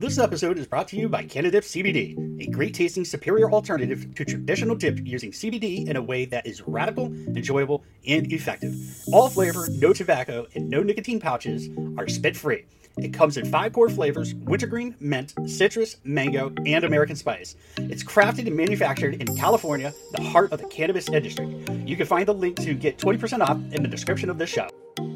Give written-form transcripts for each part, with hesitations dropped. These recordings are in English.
This episode is brought to you by Canadip CBD, a great tasting superior alternative to traditional dip using CBD in a way that is radical, enjoyable, and effective. All flavor, no tobacco, and no nicotine pouches are spit-free. It comes in 5 core flavors: wintergreen, mint, citrus, mango, and American spice. It's crafted and manufactured in California, the heart of the cannabis industry. You can find the link to get 20% off in the description of this show.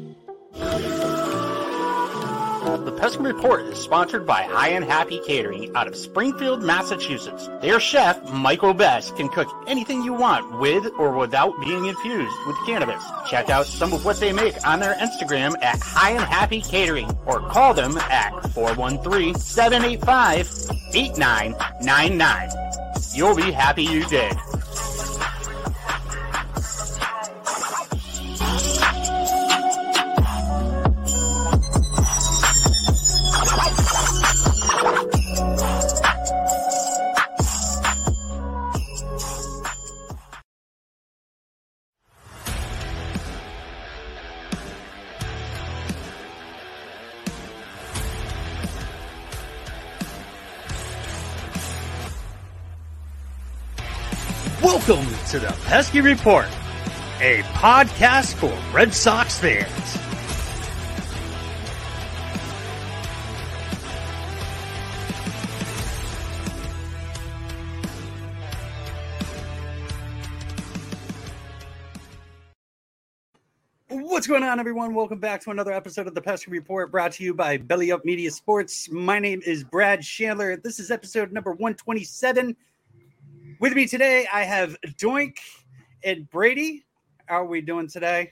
The Peskin Report is sponsored by High and Happy Catering out of Springfield, Massachusetts. Their chef, Michael Best, can cook anything you want with or without being infused with cannabis. Check out some of what they make on their Instagram at High and Happy Catering or call them at 413-785-8999. You'll be happy you did. Welcome to the Pesky Report, a podcast for Red Sox fans. What's going on, everyone? Welcome back to another episode of the Pesky Report, brought to you by Belly Up Media Sports. My name is Brad Chandler. This is episode number 127. With me today, I have Doink and Brady. How are we doing today?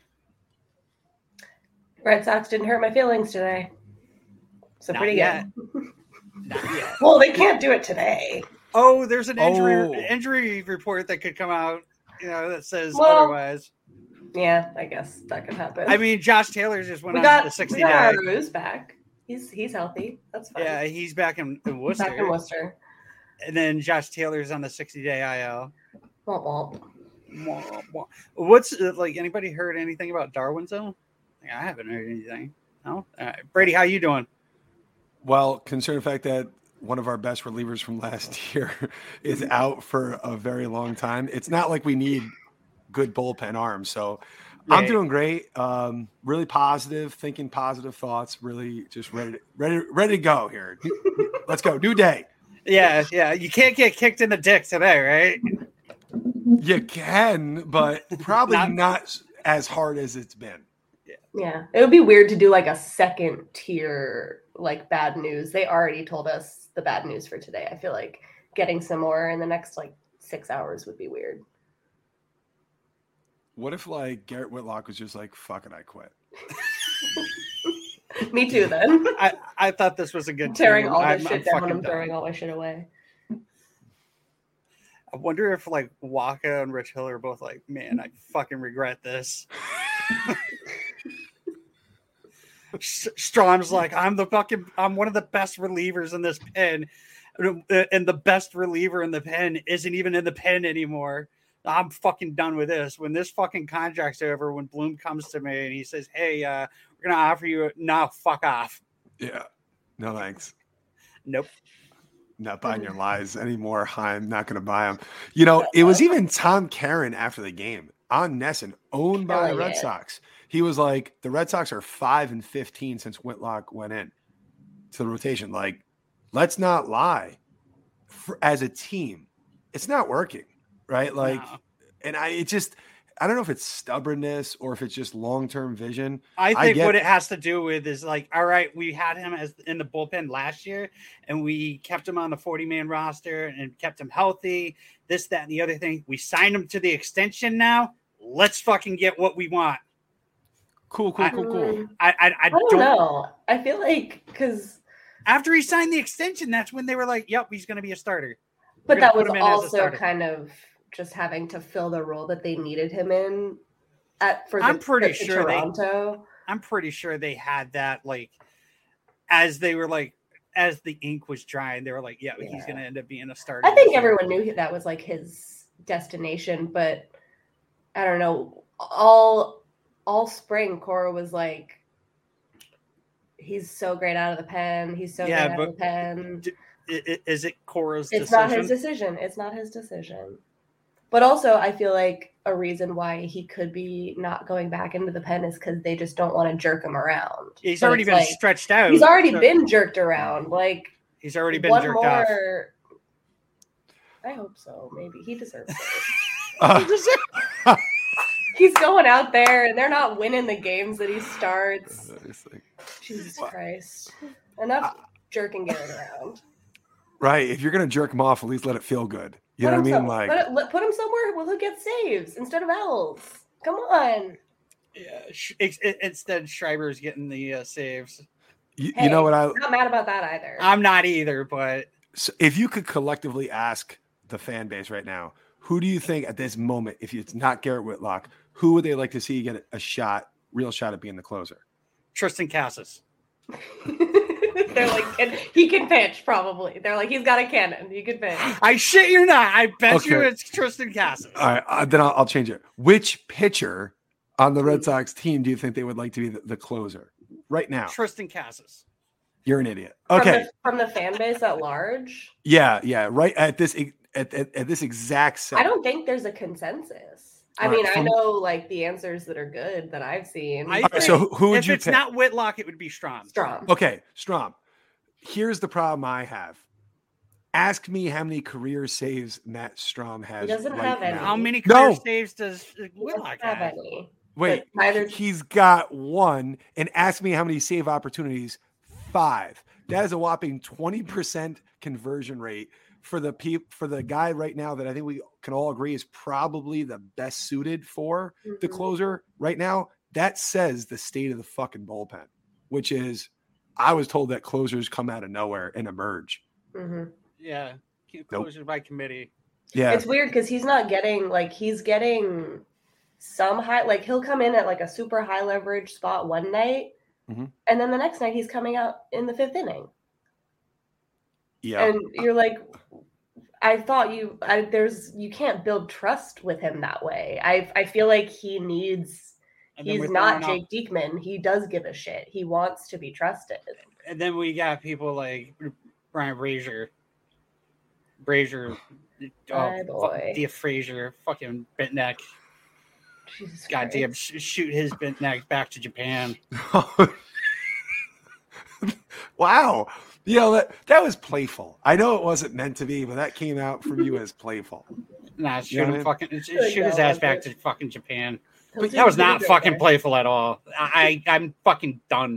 Red Sox didn't hurt my feelings today. So Not pretty yet. good. Not yet. Well, they can't do it today. Oh, there's an injury report that could come out, that says otherwise. Yeah, I guess that could happen. I mean, Josh Taylor just went on the 60 day. We got Rose back. He's healthy. That's fine. Yeah, he's back in Worcester. Back in Worcester. And then Josh Taylor's on the 60-day IL. Womp womp. What's anybody heard anything about Darwin Zone? I haven't heard anything. No? Brady, how you doing? Well, considering the fact that one of our best relievers from last year is out for a very long time, it's not like we need good bullpen arms. So right. I'm doing great. Really positive, thinking positive thoughts, really just ready to go here. Let's go. New day. Yeah. You can't get kicked in the dick today, right? You can, but probably not as hard as it's been. Yeah. It would be weird to do like a second tier, bad news. They already told us the bad news for today. I feel like getting some more in the next 6 hours would be weird. What if Garrett Whitlock was just fuck it, I quit? Me too, then. I thought this was a good tearing all this shit down and throwing all my shit away. I wonder if Waka and Rich Hill are both man, I fucking regret this. Strom's I'm one of the best relievers in this pen, and the best reliever in the pen isn't even in the pen anymore. I'm fucking done with this. When this fucking contract's over, when Bloom comes to me and he says, "Hey, we're gonna offer you," no, fuck off. Yeah, no thanks. Nope. Not buying your lies anymore. I'm not going to buy them. It was even Tom Caron after the game on Nesson, owned by the Red Sox. He was like, the Red Sox are 5-15 since Whitlock went in to the rotation. Let's not lie. As a team, it's not working, right? No. And I don't know if it's stubbornness or if it's just long-term vision. I think what it has to do with is all right, we had him in the bullpen last year and we kept him on the 40-man roster and kept him healthy, this, that, and the other thing. We signed him to the extension now. Let's fucking get what we want. Cool. I don't know. I feel because after he signed the extension, that's when they were yep, he's going to be a starter. But that was also kind of just having to fill the role that they needed him in Toronto. I'm pretty sure they had that as they were as the ink was drying, they were yeah, he's going to end up being a starter. I think everyone knew that was his destination, but I don't know. All spring, Cora was He's so great out of the pen. He's so great out of the pen. Is it Cora's decision? It's not his decision. It's not his decision. But also, I feel like a reason why he could be not going back into the pen is because they just don't want to jerk him around. He's already been stretched out. He's already been jerked around. Like he's already been jerked off. I hope so. Maybe he deserves it. He's going out there, and they're not winning the games that he starts. Jesus Christ! Enough jerking Garrett around. Right. If you're gonna jerk him off, at least let it feel good. You know what I mean? Like put him somewhere where he'll get saves instead of L's. Come on. Yeah. Instead, Schreiber's getting the saves. You know what? I'm not mad about that either. I'm not either. But so if you could collectively ask the fan base right now, who do you think at this moment, if it's not Garrett Whitlock, who would they like to see get a real shot at being the closer? Tristan Casas. They're like, and he can pitch probably. They're like, he's got a cannon. He can pitch. I shit you not. I bet you it's Tristan Casas. All right, then I'll change it. Which pitcher on the Red Sox team do you think they would like to be the closer right now? Tristan Casas. You're an idiot. Okay. From the fan base at large? Yeah. Right at this exact second. I don't think there's a consensus. I mean, I know like the answers that are good that I've seen. So who would you pick? If it's not Whitlock, it would be Strom. Okay, Strom. Here's the problem I have. Ask me how many career saves Matt Strom has. He doesn't have any. How many career saves does Whitlock have? Any. Wait, he's got one. And ask me how many save opportunities. 5. That is a whopping 20% conversion rate for the guy right now that I think we can all agree is probably the best suited for the closer right now. That says the state of the fucking bullpen, which is I was told that closers come out of nowhere and emerge. Mm-hmm. Yeah. Closers by committee. Yeah. It's weird because he's not getting he's getting some high, like he'll come in at like a super high leverage spot one night. Mm-hmm. And then the next night he's coming out in the 5th inning. Yeah. And you're like, I thought you can't build trust with him that way. I feel like he's not Jake Diekman. He does give a shit. He wants to be trusted. And then we got people like Brian Brazier. Boy. Frazier, fucking bent neck. Jesus Goddamn, shoot his bent neck back to Japan. Wow. You know, that was playful. I know it wasn't meant to be, but that came out from you as playful. Nah, shoot his ass back to fucking Japan. That was not fucking playful at all. I'm fucking done.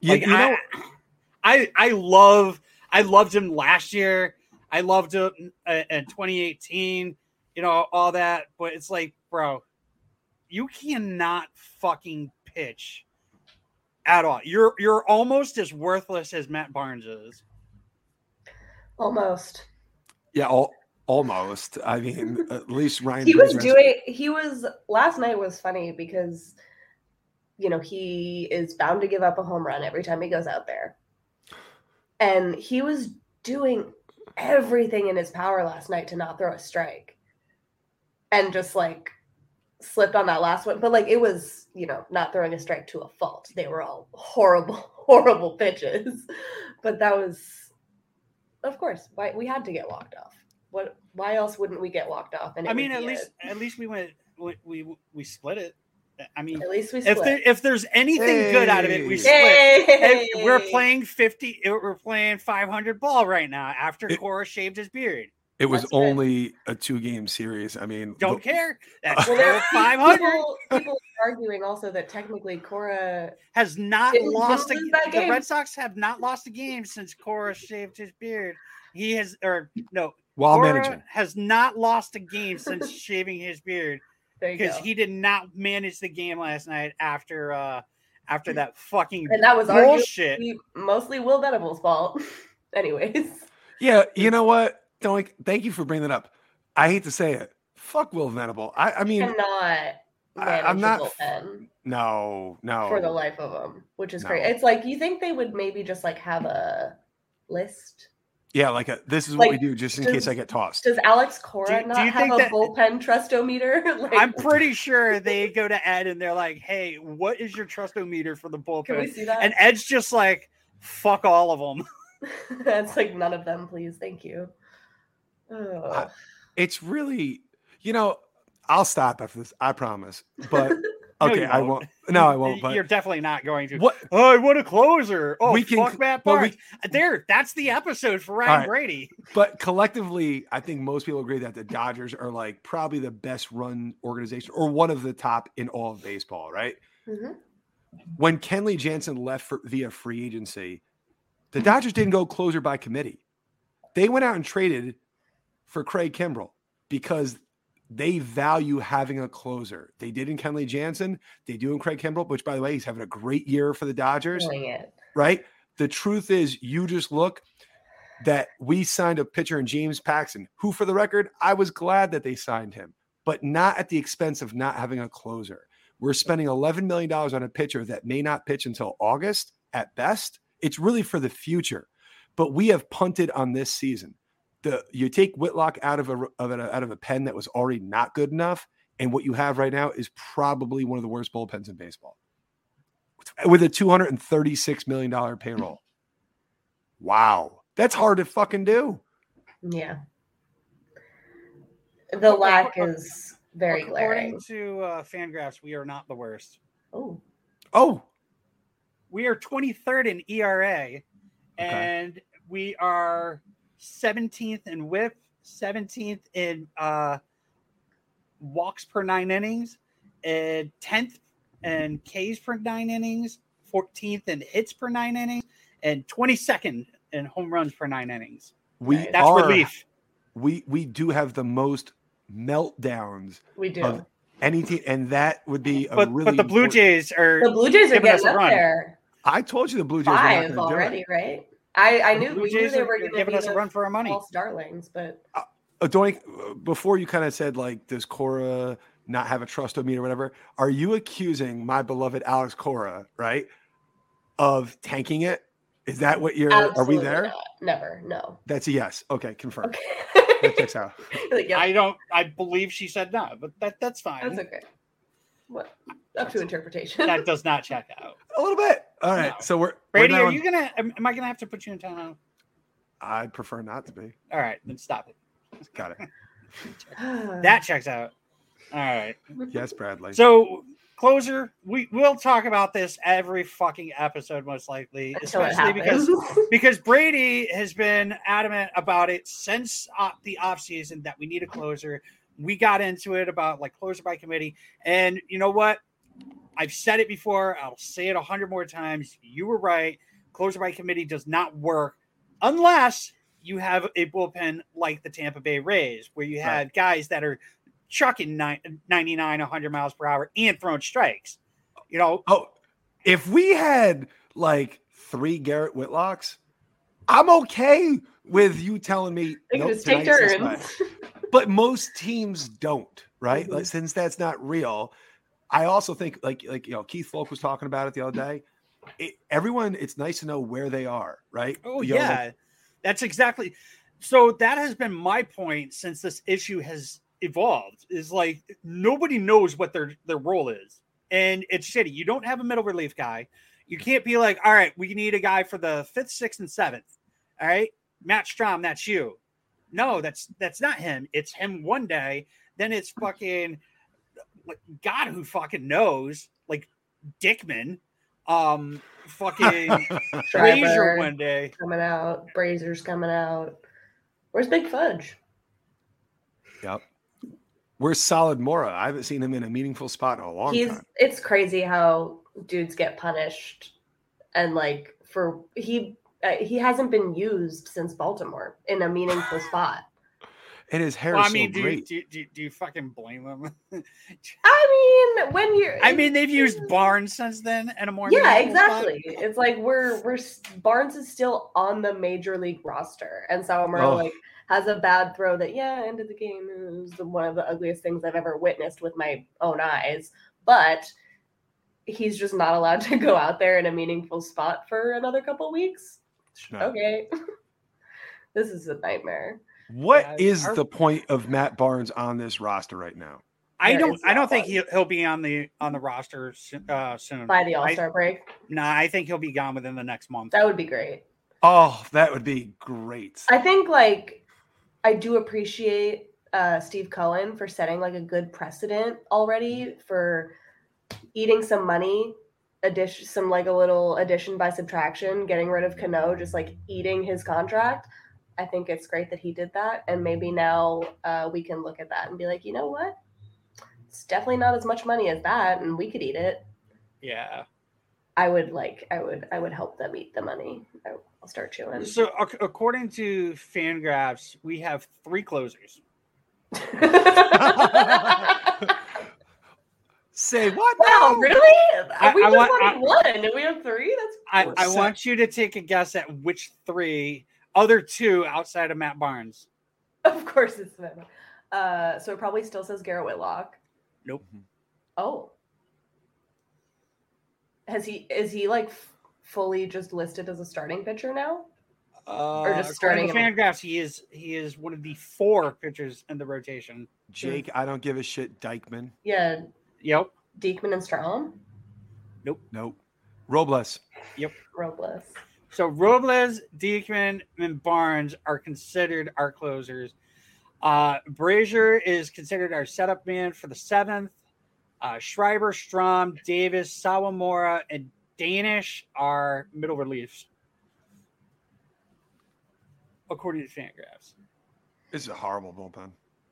I loved him last year. I loved him in 2018. You know, all that. But it's like, bro, you cannot fucking pitch at all. You're almost as worthless as Matt Barnes is. Almost. Yeah, almost. I mean, at least Ryan. Last night was funny because, you know, he is bound to give up a home run every time he goes out there. And he was doing everything in his power last night to not throw a strike. And just like slipped on that last one. But like it was, you know, not throwing a strike to a fault. They were all horrible pitches. But that was, of course, why we had to get walked off. Why else wouldn't we get walked off? And I mean, at least we we split it. I mean, at least we split. If there's anything good out of it, we split. We're playing 50. We're playing 500 ball right now. After Cora shaved his beard, it was only a 2-game series. I mean, don't care. That's 500. People arguing also that technically Cora has not lost a game. The Red Sox have not lost a game since Cora shaved his beard. He has, while Cora managing, has not lost a game since shaving his beard. Because he did not manage the game last night after that fucking and that was bullshit. Mostly Will Venable's fault. Anyways. Yeah, you know what? Thank you for bringing that up. I hate to say it. Fuck Will Venable. I mean, I'm not. No. For the life of them, which is great. It's like you think they would maybe just like have a list Yeah, this is what we do just in case I get tossed. Does Alex Cora not have a bullpen trust-o-meter? I'm pretty sure they go to Ed and they're like, hey, what is your trust-o-meter for the bullpen? Can we see that? And Ed's just like, fuck all of them. It's like, none of them, please. Thank you. It's really, I'll stop after this. I promise. But okay, I won't. No, I won't. But you're definitely not going to. What? Oh, I want a closer. Oh, fuck Matt Barnes. There, that's the episode for Ryan Brady. But collectively, I think most people agree that the Dodgers are probably the best run organization or one of the top in all of baseball, right? Mm-hmm. When Kenley Jansen left via free agency, the Dodgers didn't go closer by committee. They went out and traded for Craig Kimbrell because they value having a closer. They did in Kenley Jansen. They do in Craig Kimbrell, which, by the way, he's having a great year for the Dodgers. Right? The truth is, you just look that we signed a pitcher in James Paxton, who, for the record, I was glad that they signed him, but not at the expense of not having a closer. We're spending $11 million on a pitcher that may not pitch until August at best. It's really for the future, but we have punted on this season. You take Whitlock out of a pen that was already not good enough, and what you have right now is probably one of the worst bullpens in baseball, with a $236 million payroll. Wow, that's hard to fucking do. Yeah, the lack is very glaring. According to Fangraphs, we are not the worst. Oh, we are 23rd in ERA, and we are 17th in WHIP, 17th in walks per 9 innings, and 10th in Ks per 9 innings, 14th in hits per 9 innings, and 22nd in home runs per 9 innings. That's relief. We do have the most meltdowns. We do. Of any team, and that would be But the Blue Jays are getting up there. I told you the Blue Jays 5 already, right? I knew we knew they were going to giving us a run for our money. False darlings, but Doink, before you kind of said does Cora not have a trust-o-meter or whatever? Are you accusing my beloved Alex Cora, right, of tanking it? Is that what you're? Absolutely are we there? Not. Never, no. That's a yes. Okay, confirmed. Okay. That checks out. I believe she said no, but that's fine. That's okay. What? Up to interpretation. That does not check out. A little bit. All right. No. So we're Brady. Are you gonna? Am I gonna have to put you in timeout? I'd prefer not to be. All right, then stop it. Got it. That checks out. All right. Yes, Bradley. So closer. We'll talk about this every fucking episode, most likely, especially because Brady has been adamant about it since the offseason that we need a closer. We got into it about closer by committee. And you know what? I've said it before. I'll say it 100 more times. You were right. Closer by committee does not work unless you have a bullpen like the Tampa Bay Rays, where you have guys that are chucking 99, 100 miles per hour and throwing strikes. Oh, if we had 3 Garrett Whitlocks, I'm okay with you telling me just take turns. But most teams don't, right? Mm-hmm. Since that's not real. I also think Keith Folk was talking about it the other day. It's nice to know where they are, right? Oh, yeah. That's exactly. So that has been my point since this issue has evolved, is nobody knows what their role is. And it's shitty. You don't have a middle relief guy. You can't be all right, we need a guy for the 5th, 6th, and 7th. All right, Matt Strahm, that's you. No, that's not him. It's him one day. Then it's fucking God who fucking knows, Dickman, fucking Frazier one day coming out. Brazier's coming out. Where's Big Fudge? Yep. Where's Solid Mora? I haven't seen him in a meaningful spot in a long time. It's crazy how dudes get punished, and he hasn't been used since Baltimore in a meaningful spot. And his hair is so great. Do you fucking blame him? They've used Barnes since then and a more exactly. Spot. It's we're Barnes is still on the major league roster, and Sawamura has a bad throw that ended the game. It was one of the ugliest things I've ever witnessed with my own eyes. But he's just not allowed to go out there in a meaningful spot for another couple weeks. No. Okay. This is a nightmare. What is the point of Matt Barnes on this roster right now? I don't think he'll be on the roster soon. By the All-Star break? Nah, I think he'll be gone within the next month. That would be great. Oh, that would be great. I think I do appreciate Steve Cohen for setting a good precedent already for eating some money, some a little addition by subtraction, getting rid of Cano, just eating his contract. I think it's great that he did that, and maybe now we can look at that and be like, you know what? It's definitely not as much money as that, and we could eat it. Yeah, I would help them eat the money. I'll start chewing. So, according to Fangraphs, we have 3 closers. Say what? Wow, really? We just wanted one, and we have 3. That's I want you to take a guess at which 3 other 2 outside of Matt Barnes. Of course, it's Matt. So it probably still says Garrett Whitlock. Nope. Oh. Is he fully just listed as a starting pitcher now? Or just starting Fangraphs, he is one of the 4 pitchers in the rotation. Jake, I don't give a shit. Dykman. Yeah. Yep. Diekman and Strom. Nope. Robles. Yep. Robles. So Robles, Diekman, and Barnes are considered our closers. Brazier is considered our setup man for the 7th. Schreiber, Strom, Davis, Sawamura, and Danish are middle reliefs, according to Fangraphs. This is a horrible bullpen.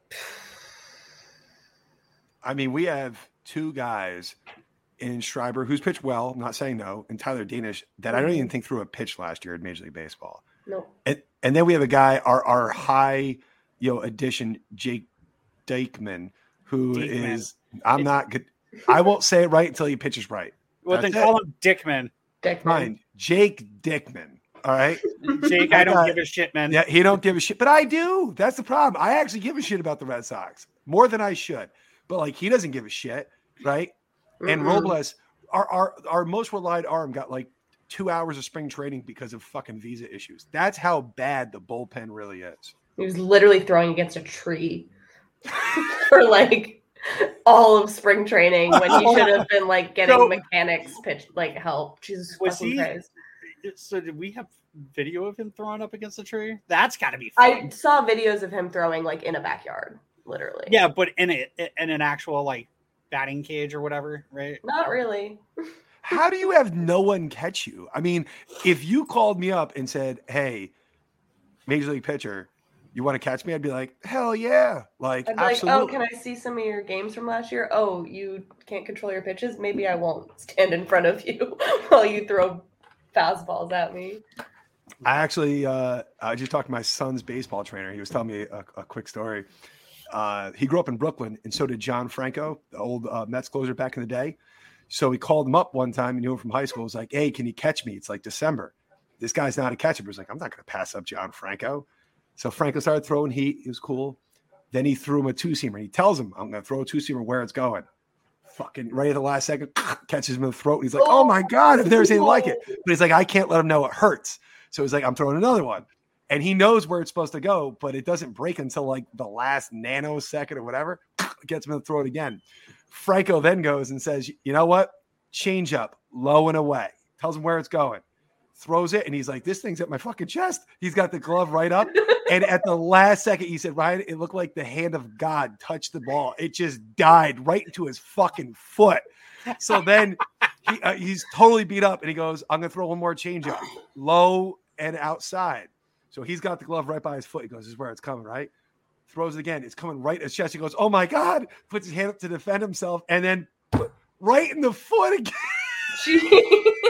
I mean, we have 2 guys in Schreiber, who's pitched well, I'm not saying no, and Tyler Danish, that I don't even think threw a pitch last year in Major League Baseball. No. And then we have a guy, our high, addition, Jake Dykman, who is, I'm not good. I won't say it right until he pitches right. Well, then call him Dickman. Fine. Jake Dickman. All right. Jake, I don't give a shit, man. Yeah, he don't give a shit, but I do. That's the problem. I actually give a shit about the Red Sox more than I should, but he doesn't give a shit, right? And Robles, our most relied arm, got 2 hours of spring training because of fucking visa issues. That's how bad the bullpen really is. He was literally throwing against a tree for all of spring training when he should have been getting mechanics pitch help. Jesus fucking Christ. So did we have video of him throwing up against the tree? That's got to be fun. I saw videos of him throwing in a backyard, literally. Yeah, but in an actual batting cage or whatever, right? Not really. How do you have no one catch you? I mean, if you called me up and said, "Hey, Major League pitcher, you want to catch me?" I'd be like, "Hell yeah!" I'd be absolutely. Oh, can I see some of your games from last year? Oh, you can't control your pitches? Maybe I won't stand in front of you while you throw fastballs at me. I actually, I just talked to my son's baseball trainer. He was telling me a quick story. He grew up in Brooklyn, and so did John Franco, the old Mets closer back in the day. So he called him up one time, and knew him from high school. He was like, "Hey, can you catch me? It's December. This guy's not a catcher." But he's like, "I'm not going to pass up John Franco." So Franco started throwing heat. He was cool. Then he threw him a 2-seamer. He tells him, "I'm going to throw a 2-seamer where it's going." Fucking right at the last second, catches him in the throat. And he's like, "Oh my God, I've never seen anything like it." But he's like, "I can't let him know it hurts." So he's like, "I'm throwing another one." And he knows where it's supposed to go, but it doesn't break until the last nanosecond or whatever. Gets him in the throat again. Franco then goes and says, "You know what? Change up, low and away." Tells him where it's going. Throws it, and he's like, "This thing's at my fucking chest." He's got the glove right up. And at the last second, he said, "Ryan, it looked like the hand of God touched the ball. It just died right into his fucking foot." So then he's totally beat up, and he goes, "I'm going to throw one more changeup, low and outside." So he's got the glove right by his foot. He goes, "This is where it's coming, right?" Throws it again. It's coming right at his chest. He goes, "Oh my God." Puts his hand up to defend himself, and then right in the foot again.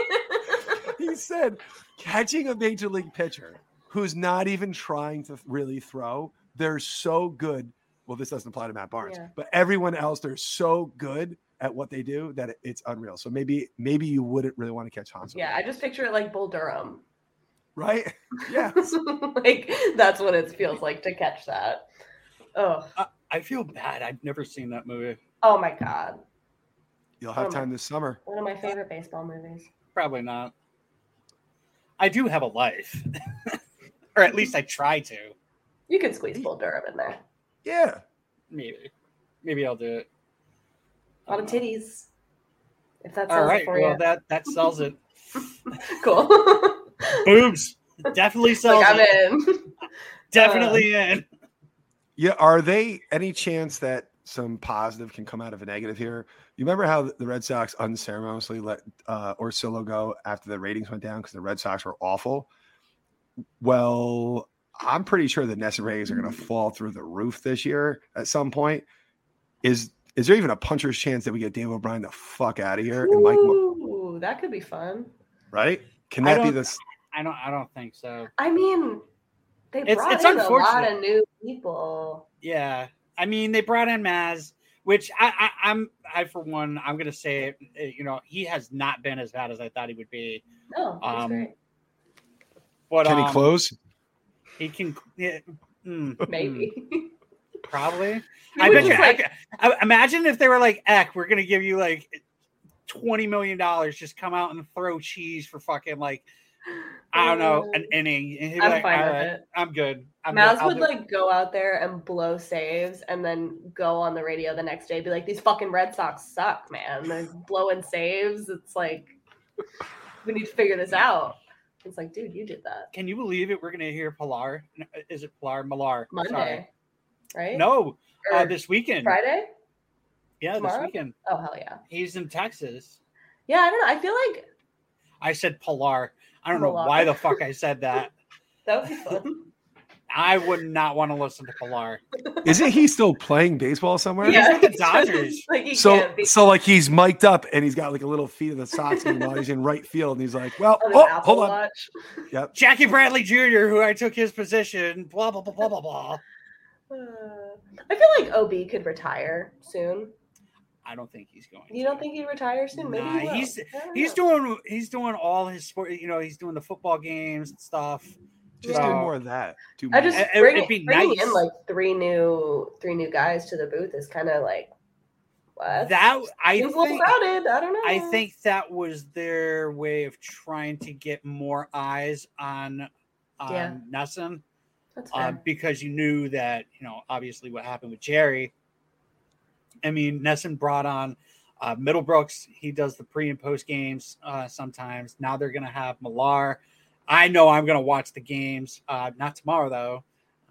He said, catching a major league pitcher who's not even trying to really throw, they're so good. Well, this doesn't apply to Matt Barnes, but everyone else, they're so good at what they do that it's unreal. So maybe you wouldn't really want to catch Hanzo. Yeah, I just picture it like Bull Durham. Right? Yeah. That's what it feels like to catch that. Oh, I feel bad. I've never seen that movie. Oh my God. You'll have time this summer. One of my favorite baseball movies. Probably not. I do have a life. or at least I try to. You could squeeze Bull Durham in there. Yeah. Maybe I'll do it. A lot of titties. If that's all right. For well, you. that sells it. Cool. Boobs definitely sells I'm it. in. Definitely in. Yeah. Are they any chance that some positive can come out of a negative here? You remember how the Red Sox unceremoniously let Orsillo go after the ratings went down because the Red Sox were awful? Well, I'm pretty sure the NESN ratings are going to fall through the roof this year at some point. Is there even a puncher's chance that we get Dave O'Brien the fuck out of here? And Ooh, that could be fun. Right? Can that be this? I don't think so. I mean, they brought in a lot of new people. Yeah. I mean, they brought in Maz, which I for one, I'm going to say, he has not been as bad as I thought he would be. No, that's great. But, can he close? He can. Yeah, maybe. Probably. I bet you. Imagine if they were like, "Eck, we're going to give you like $20 million. Just come out and throw cheese for fucking like." I don't know, an inning. And he'd be like, fine all with right, it. I'm good. Maz would like go out there and blow saves and then go on the radio the next day, be like, these fucking Red Sox suck, man. They're blowing saves. It's like, we need to figure this out. It's like, dude, you did that. Can you believe it? We're going to hear Pilar. Is it Pilar? Millar. Monday, sorry. Right? No, this weekend. Friday? Yeah, tomorrow? This weekend. Oh, hell yeah. He's in Texas. Yeah, I don't know. I feel like I said Pilar. I don't know why the fuck I said that. That would be fun. I would not want to listen to Pilar. Isn't he still playing baseball somewhere? Yeah, he's with the Dodgers. Like so like he's mic'd up and he's got like a little feed of the Sox while he's in right field and he's like, well, hold on. Yep. Jackie Bradley Jr., who I took his position, blah, blah, blah, blah, blah, blah. I feel like OB could retire soon. I don't think he's going. You don't think he'd retire soon? Maybe he will. He's doing all his sport. He's doing the football games and stuff. Just do more of that. Bringing in like three new guys to the booth is kind of like what? That I think crowded. I don't know. I think that was their way of trying to get more eyes on NESN. That's fair. Because you knew that obviously what happened with Jerry. I mean, NESN brought on Middlebrooks. He does the pre and post games sometimes. Now they're going to have Millar. I know I'm going to watch the games. Not tomorrow, though.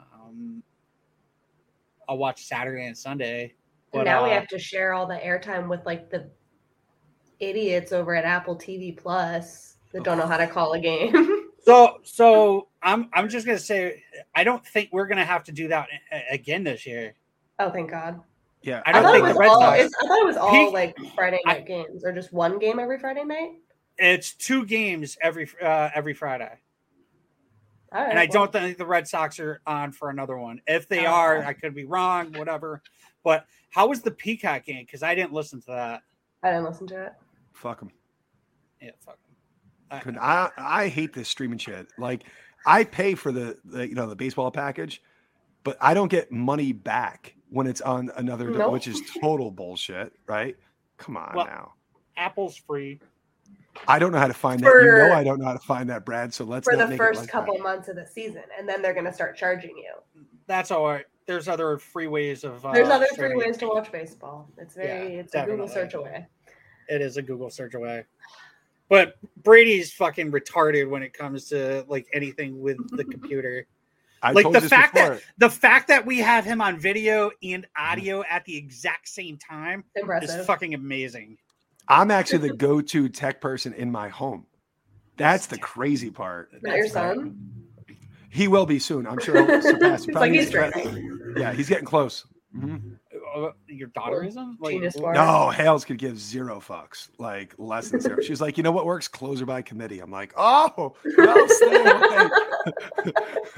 I'll watch Saturday and Sunday. But now we have to share all the airtime with like the idiots over at Apple TV Plus that don't know how to call a game. So I'm just going to say, I don't think we're going to have to do that again this year. Oh, thank God. Yeah, I thought it was all like Friday night games, or just one game every Friday night. It's 2 games every Friday. All right, and I don't think the Red Sox are on for another one. If they are, I could be wrong, whatever. But how was the Peacock game? Because I didn't listen to that. I didn't listen to it. Fuck them. Yeah, fuck them. I hate this streaming shit. Like, I pay for the baseball package, but I don't get money back when it's on another, which is total bullshit, right? Come on now. Apple's free. I don't know how to find that. I don't know how to find that, Brad. So let's for the first couple months of the season, and then they're going to start charging you. That's all right. There's other free ways of. There's other free ways to watch baseball. It's it's a Google search away. It is a Google search away. But Brady's fucking retarded when it comes to like anything with the computer. Like the fact that we have him on video and audio at the exact same time is fucking amazing. I'm actually the go-to tech person in my home. That's the crazy part. Not your son? He will be soon. I'm sure he'll surpass you. Yeah, he's getting close. Mm-hmm. Your daughter isn't? No, Hales could give 0 fucks, like less than 0. She's like, you know what works? Close her by committee. I'm like, oh, no, stay away.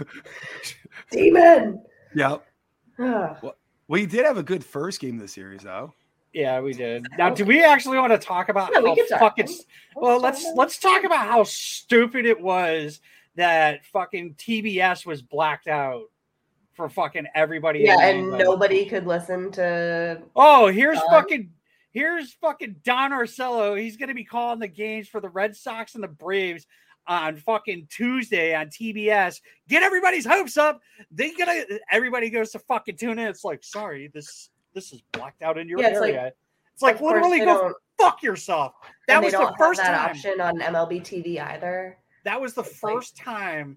Demon. Yep. Well, we did have a good first game of the series, though. Yeah, we did. Now, do we actually want to talk about how fucking? Well, let's talk about how stupid it was that fucking TBS was blacked out for fucking everybody. Yeah, and nobody could listen to. Oh, here's fucking Don Orsillo. He's going to be calling the games for the Red Sox and the Braves on fucking Tuesday on TBS, get everybody's hopes up. Everybody goes to fucking tune in. It's like, sorry, this is blacked out in your area. It's like literally go fuck yourself. That was the first time option on MLB TV either. That was the first time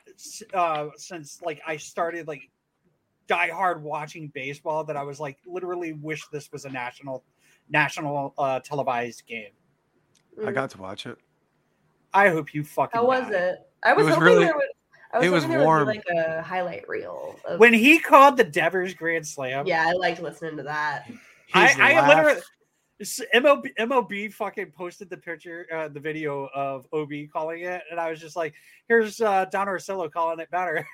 since like I started like die hard watching baseball that I was like literally wish this was a national televised game. I got to watch it. I hope you fucking. How was it? I was hoping really, it was warm. Would be like a highlight reel. When he called the Devers Grand Slam. Yeah, I liked listening to that. I literally MLB fucking posted the picture, the video of OB calling it, and I was just like, "Here's Don Orsillo calling it better."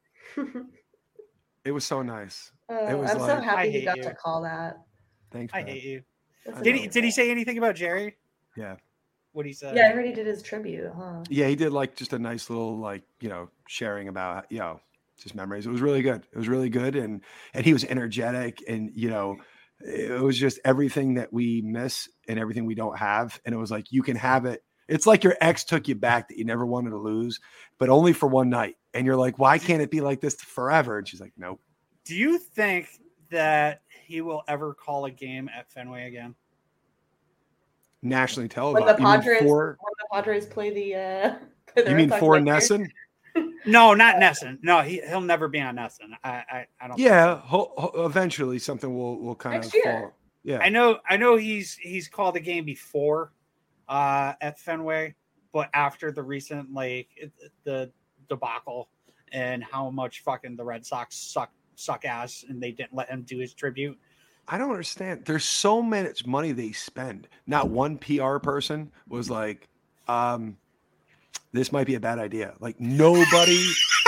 It was so nice. It was. I'm so happy he got to call that. Thanks. I hate you. Did he say anything about Jerry? Yeah. What he said? Yeah, I heard he did his tribute, huh? Yeah, he did like just a nice little like, sharing about, just memories. It was really good. It was really good. And he was energetic and, it was just everything that we miss and everything we don't have. And it was like, you can have it. It's like your ex took you back that you never wanted to lose, but only for one night. And you're like, why can't it be like this forever? And she's like, nope. Do you think that he will ever call a game at Fenway again? Nationally televised. When the Padres play the you mean for NESN? No, not NESN. No, he'll never be on NESN. I don't. Yeah, eventually something will kind next of year. fall. Yeah, I know he's called a game before at Fenway, but after the recent the debacle and how much fucking the Red Sox suck ass and they didn't let him do his tribute. I don't understand. There's so much money they spend. Not one PR person was like, this might be a bad idea. Like nobody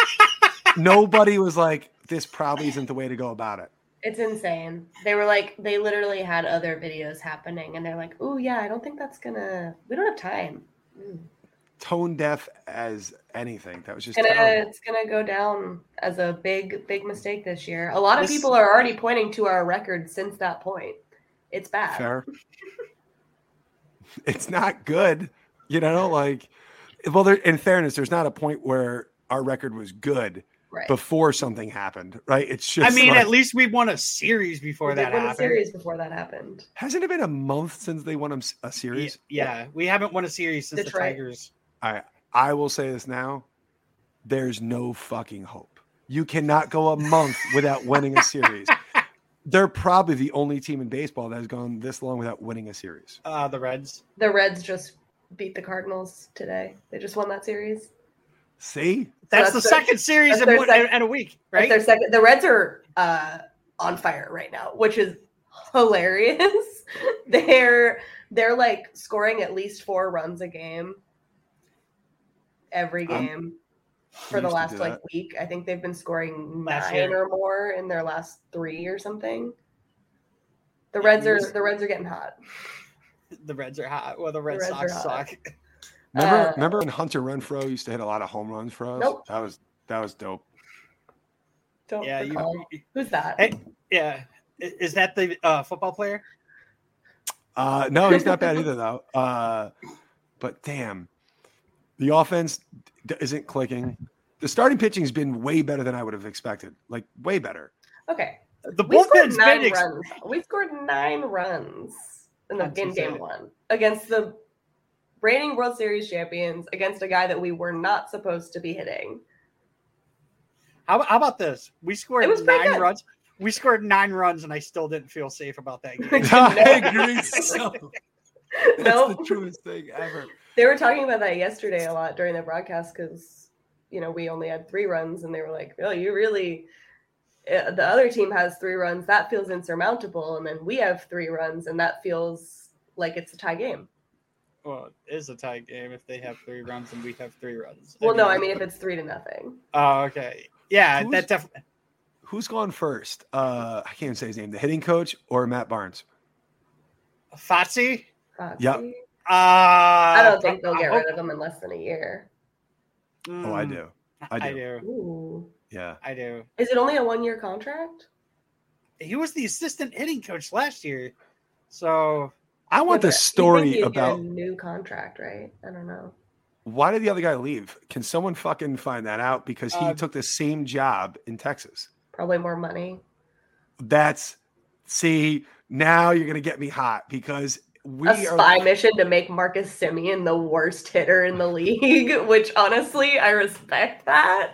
was like, this probably isn't the way to go about it. It's insane. They were like, they literally had other videos happening and they're like, oh yeah, I don't think we don't have time. Tone deaf as anything. That was just terrible. It's gonna go down as a big mistake this year. A lot of people are already pointing to our record since that point. It's bad. Fair. It's not good. In fairness, there's not a point where our record was good before something happened, right? It's just. At least we won a series before that happened. A series before that happened. Hasn't it been a month since they won a series? Yeah, we haven't won a series since Detroit. The Tigers. I will say this now. There's no fucking hope. You cannot go a month without winning a series. They're probably the only team in baseball that has gone this long without winning a series. The Reds. The Reds just beat the Cardinals today. They just won that series. See? That's the second series in a week, right? The Reds are on fire right now, which is hilarious. They're like scoring at least 4 runs a game. Every game for the last week. I think they've been scoring 9 or more in their last 3 or something. The Reds are getting hot. The Reds are hot. Well, the Red Sox suck. Remember when Hunter Renfroe used to hit a lot of home runs for us? Nope. That was dope. Who's that? Hey, yeah. Is that the football player? No, he's not bad either though. But damn. The offense isn't clicking. The starting pitching has been way better than I would have expected. Like, way better. Okay. The bullpen's been runs. We scored 9 runs in game 1 against the reigning World Series champions, against a guy that we were not supposed to be hitting. How about this? We scored 9 runs. We scored 9 runs, and I still didn't feel safe about that game. I agree. That's the truest thing ever. They were talking about that yesterday a lot during the broadcast because, we only had 3 runs and they were like, oh, you really, the other team has 3 runs. That feels insurmountable. And then we have 3 runs and that feels like it's a tie game. Well, it is a tie game if they have 3 runs and we have 3 runs. Well, I mean if it's 3-0. Oh, okay. Yeah, that definitely. Who's gone first? I can't even say his name. The hitting coach or Matt Barnes? Fotsi? Yep. I don't think they'll get rid of him in less than a year. Oh, I do. Ooh. Yeah. I do. Is it only a 1-year contract? He was the assistant hitting coach last year. So I want the story a about new contract, right? I don't know. Why did the other guy leave? Can someone fucking find that out? Because he took the same job in Texas. Probably more money. Now you're gonna get me hot because a spy mission to make Marcus Semien the worst hitter in the league, which honestly I respect that.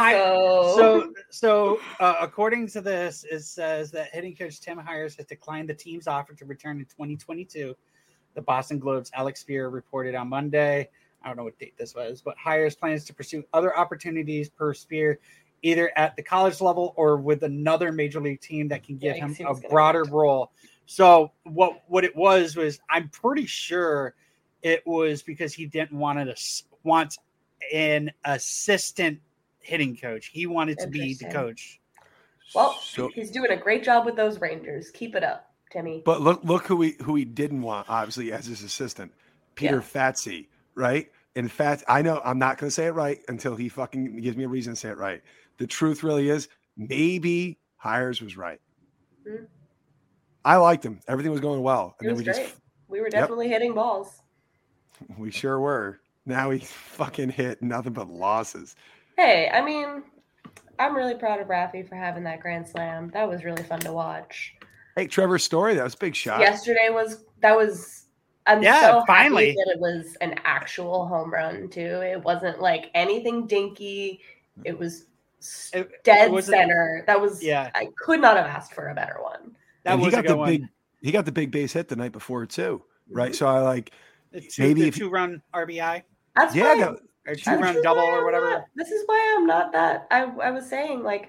So according to this, it says that hitting coach Tim Hires has declined the team's offer to return in 2022. The Boston Globe's Alex Spear reported on Monday. I don't know what date this was, but Hires plans to pursue other opportunities per Spear, either at the college level or with another major league team that can give him a broader role. So what it was I'm pretty sure it was because he didn't want an assistant hitting coach. He wanted to be the coach. Well, he's doing a great job with those Rangers. Keep it up, Timmy. But look who he didn't want, obviously, as his assistant. Peter Fatsi, right? In fact, I know I'm not going to say it right until he fucking gives me a reason to say it right. The truth really is maybe Hires was right. Mm-hmm. I liked him. Everything was going well. And we were definitely hitting balls. We sure were. Now we fucking hit nothing but losses. Hey, I mean, I'm really proud of Raffy for having that grand slam. That was really fun to watch. Hey, Trevor Story, that was a big shot. Yesterday I'm so happy that it was an actual home run too. It wasn't like anything dinky. It was dead center. That was I could not have asked for a better one. He got the big base hit the night before too, right? Mm-hmm. So I like maybe 2-run RBI. That's fine. Or 2-run double or whatever. This is why I'm not that. I was saying like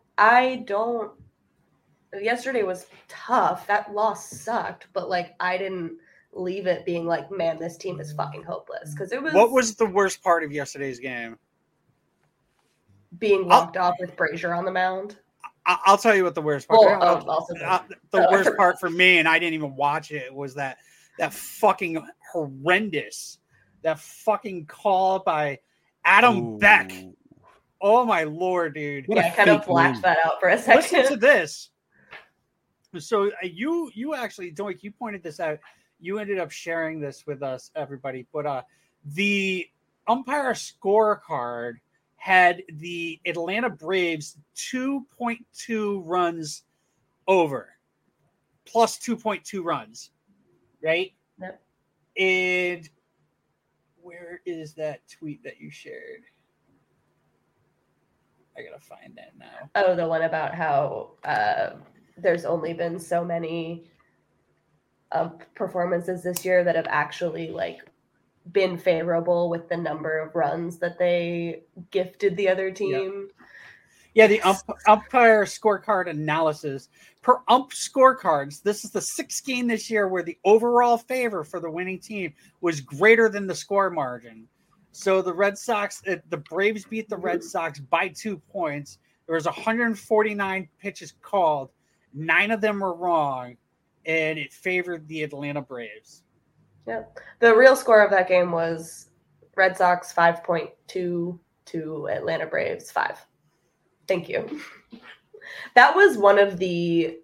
yesterday was tough. That loss sucked, but like I didn't leave it being like, man, this team is fucking hopeless. Because it was. What was the worst part of yesterday's game? Being walked off with Brazier on the mound. I'll tell you what the worst part. The worst part for me, and I didn't even watch it, was that fucking horrendous, that fucking call by Adam Beck. Oh my Lord, dude! Yeah, I kind of flashed that out for a second. Listen to this. So you actually, Doink, you pointed this out. You ended up sharing this with us, everybody. But the umpire scorecard had the Atlanta Braves 2.2 runs over, plus 2.2 runs, right? Yep. And where is that tweet that you shared? I gotta find that now. Oh, the one about how there's only been so many performances this year that have actually like been favorable with the number of runs that they gifted the other team. Yeah, the umpire scorecard analysis. Per ump scorecards, this is the 6th game this year where the overall favor for the winning team was greater than the score margin. So the Red Sox, the Braves beat the Red Sox by 2 points. There was 149 pitches called. 9 of them were wrong, and it favored the Atlanta Braves. Yep. The real score of that game was Red Sox 5.2 to Atlanta Braves 5. Thank you. That was one of the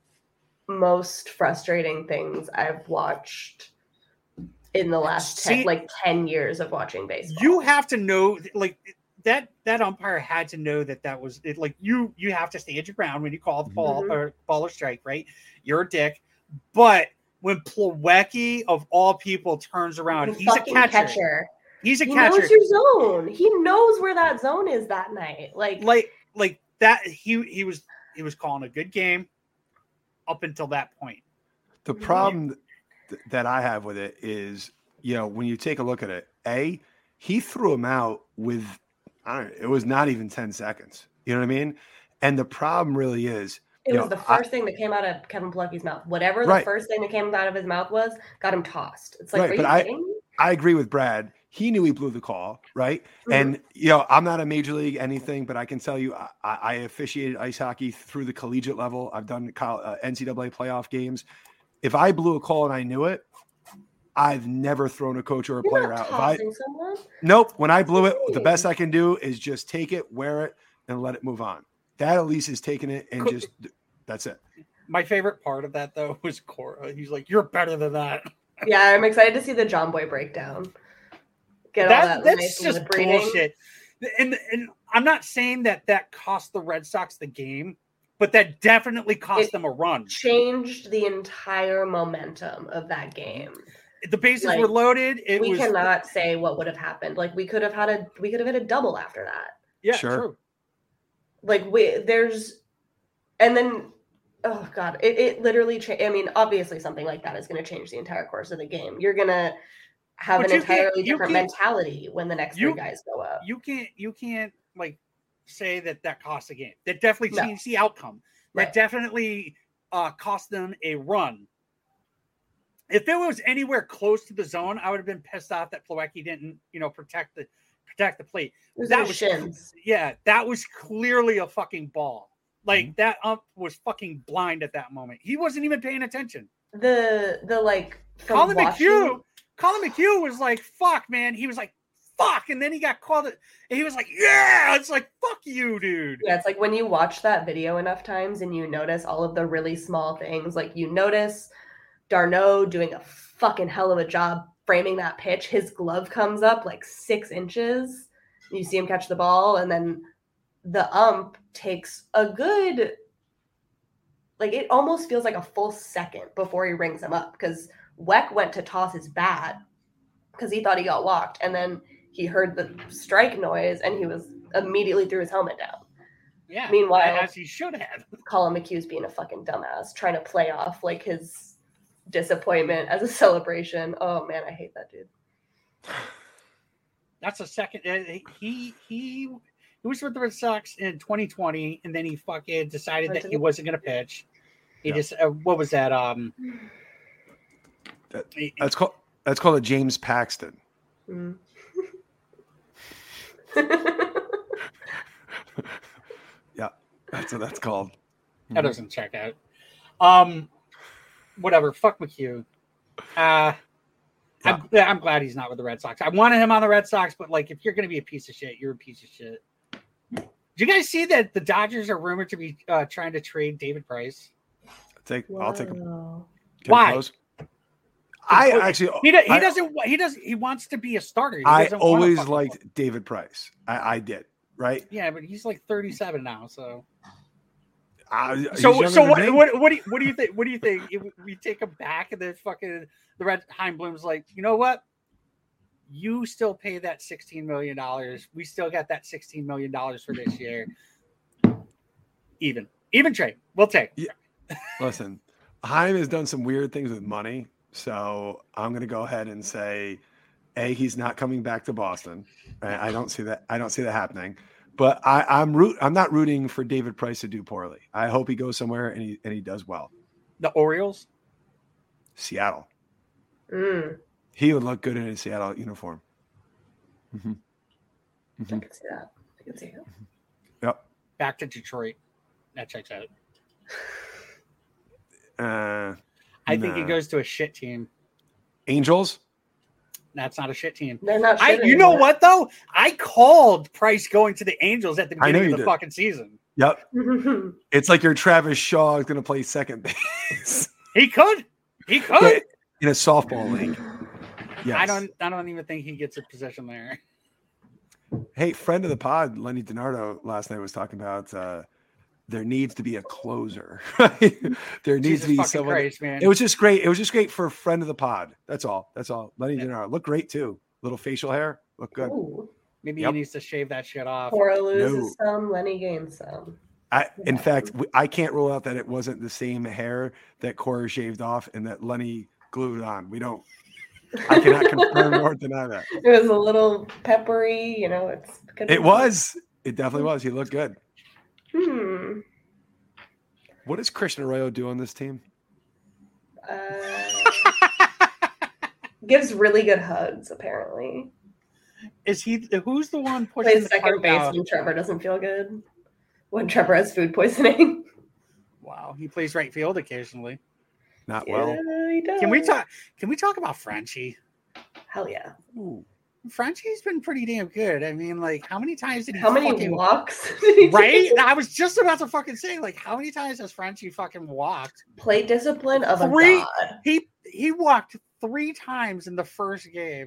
most frustrating things I've watched in the last 10 years of watching baseball. You have to know, like, that umpire had to know that was it. Like, you have to stand your ground when you call the ball or ball or strike, right? You're a dick. But when Plawecki, of all people, turns around, he's a catcher. He's a catcher. He knows your zone. He knows where that zone is that night. Like that. He was calling a good game up until that point. The problem that I have with it is, when you take a look at it, he threw him out with, it was not even 10 seconds. You know what I mean? And the problem really is, it was the first thing that came out of Kevin Plawecki's mouth. Whatever the first thing that came out of his mouth was, got him tossed. It's like, are you kidding me? I agree with Brad. He knew he blew the call, right? Mm-hmm. And, I'm not a major league anything, but I can tell you I officiated ice hockey through the collegiate level. I've done NCAA playoff games. If I blew a call and I knew it, I've never thrown a coach or a player out. Someone? Nope. When I blew it, the best I can do is just take it, wear it, and let it move on. That at least is taking it and just that's it. My favorite part of that, though, was Cora. He's like, "You're better than that." Yeah, I'm excited to see the John Boy breakdown. Get all that that's nice just lip reading. bullshit. And I'm not saying that cost the Red Sox the game, but that definitely cost them a run. Changed the entire momentum of that game. The bases were loaded. We cannot say what would have happened. Like we could have hit a double after that. Yeah, sure. True. Like and then, oh God, it literally I mean, obviously something like that is going to change the entire course of the game. You're going to have an entirely different mentality when the next three guys go up. You can't like say that cost the game. That definitely changed the outcome. That definitely cost them a run. If it was anywhere close to the zone, I would have been pissed off that Plawecki didn't, protect the plate. That was shins. Yeah, that was clearly a fucking ball. Like that ump was fucking blind at that moment. He wasn't even paying attention. Colin McHugh was like, fuck, man. He was like, fuck. And then he got called it. And he was like, yeah. It's like, fuck you, dude. Yeah, it's like when you watch that video enough times and you notice all of the really small things, like you notice d'Arnaud doing a fucking hell of a job framing that pitch. His glove comes up like 6 inches. You see him catch the ball, and then the ump takes a good, like it almost feels like a full second before he rings him up, because Weck went to toss his bat because he thought he got walked, and then he heard the strike noise and he was immediately threw his helmet down. Yeah. Meanwhile, as he should have. Colin McHugh's being a fucking dumbass, trying to play off like his disappointment as a celebration. Oh man, I hate that dude. That's a second. He was with the Red Sox in 2020, and then he fucking decided that he wasn't going to pitch. He just what was that? That's called a James Paxton. Mm. Yeah, that's what that's called. That doesn't check out. Whatever. Fuck McHugh. I'm glad he's not with the Red Sox. I wanted him on the Red Sox, but like, if you're going to be a piece of shit, you're a piece of shit. Did you guys see that the Dodgers are rumored to be trying to trade David Price? I'll take him. Why? He wants to be a starter. I always liked David Price. I did, right? Yeah, but he's like 37 now, so. So what do you think? What do you think? If we take him back, and then fucking the Red Heimblum's like, you know what? You still pay that $16 million. We still got that $16 million for this year. Even trade. We'll take. Yeah. Listen, Heim has done some weird things with money, so I'm going to go ahead and say, he's not coming back to Boston. I don't see that. I don't see that happening. But I'm not rooting for David Price to do poorly. I hope he goes somewhere and he does well. The Orioles? Seattle. He would look good in a Seattle uniform. Mm-hmm. Mm-hmm. I can see that. I can see it. Yep. Back to Detroit. That checks out. I think he goes to a shit team. Angels? That's not a shit team. They're not shit you know what, though? I called Price going to the Angels at the beginning of the fucking season. Yep. It's like your Travis Shaw is going to play second base. He could. Yeah, in a softball league. Yes. I don't even think he gets a position there. Hey, friend of the pod, Lenny DiNardo, last night was talking about there needs to be a closer. There needs to be someone. Christ, man. It was just great. It was just great for a friend of the pod. That's all. Lenny DiNardo looked great too. Little facial hair, look good. Ooh. Maybe he needs to shave that shit off. Cora loses some, Lenny gains some. In fact, I can't rule out that it wasn't the same hair that Cora shaved off and that Lenny glued on. I cannot confirm nor deny that. It was a little peppery, It was. It definitely was. He looked good. What does Christian Arroyo do on this team? Gives really good hugs, apparently. Who's the one pushing Plays second base when Trevor doesn't feel good? When Trevor has food poisoning? Wow, he plays right field occasionally. Not well. He does. Can we talk about Frenchie? Hell yeah. Ooh. Frenchie's been pretty damn good. I mean, like, how many times did he walks? Right? I was just about to fucking say, like, how many times has Frenchie fucking walked? Play discipline of a god. He walked 3 times in the first game.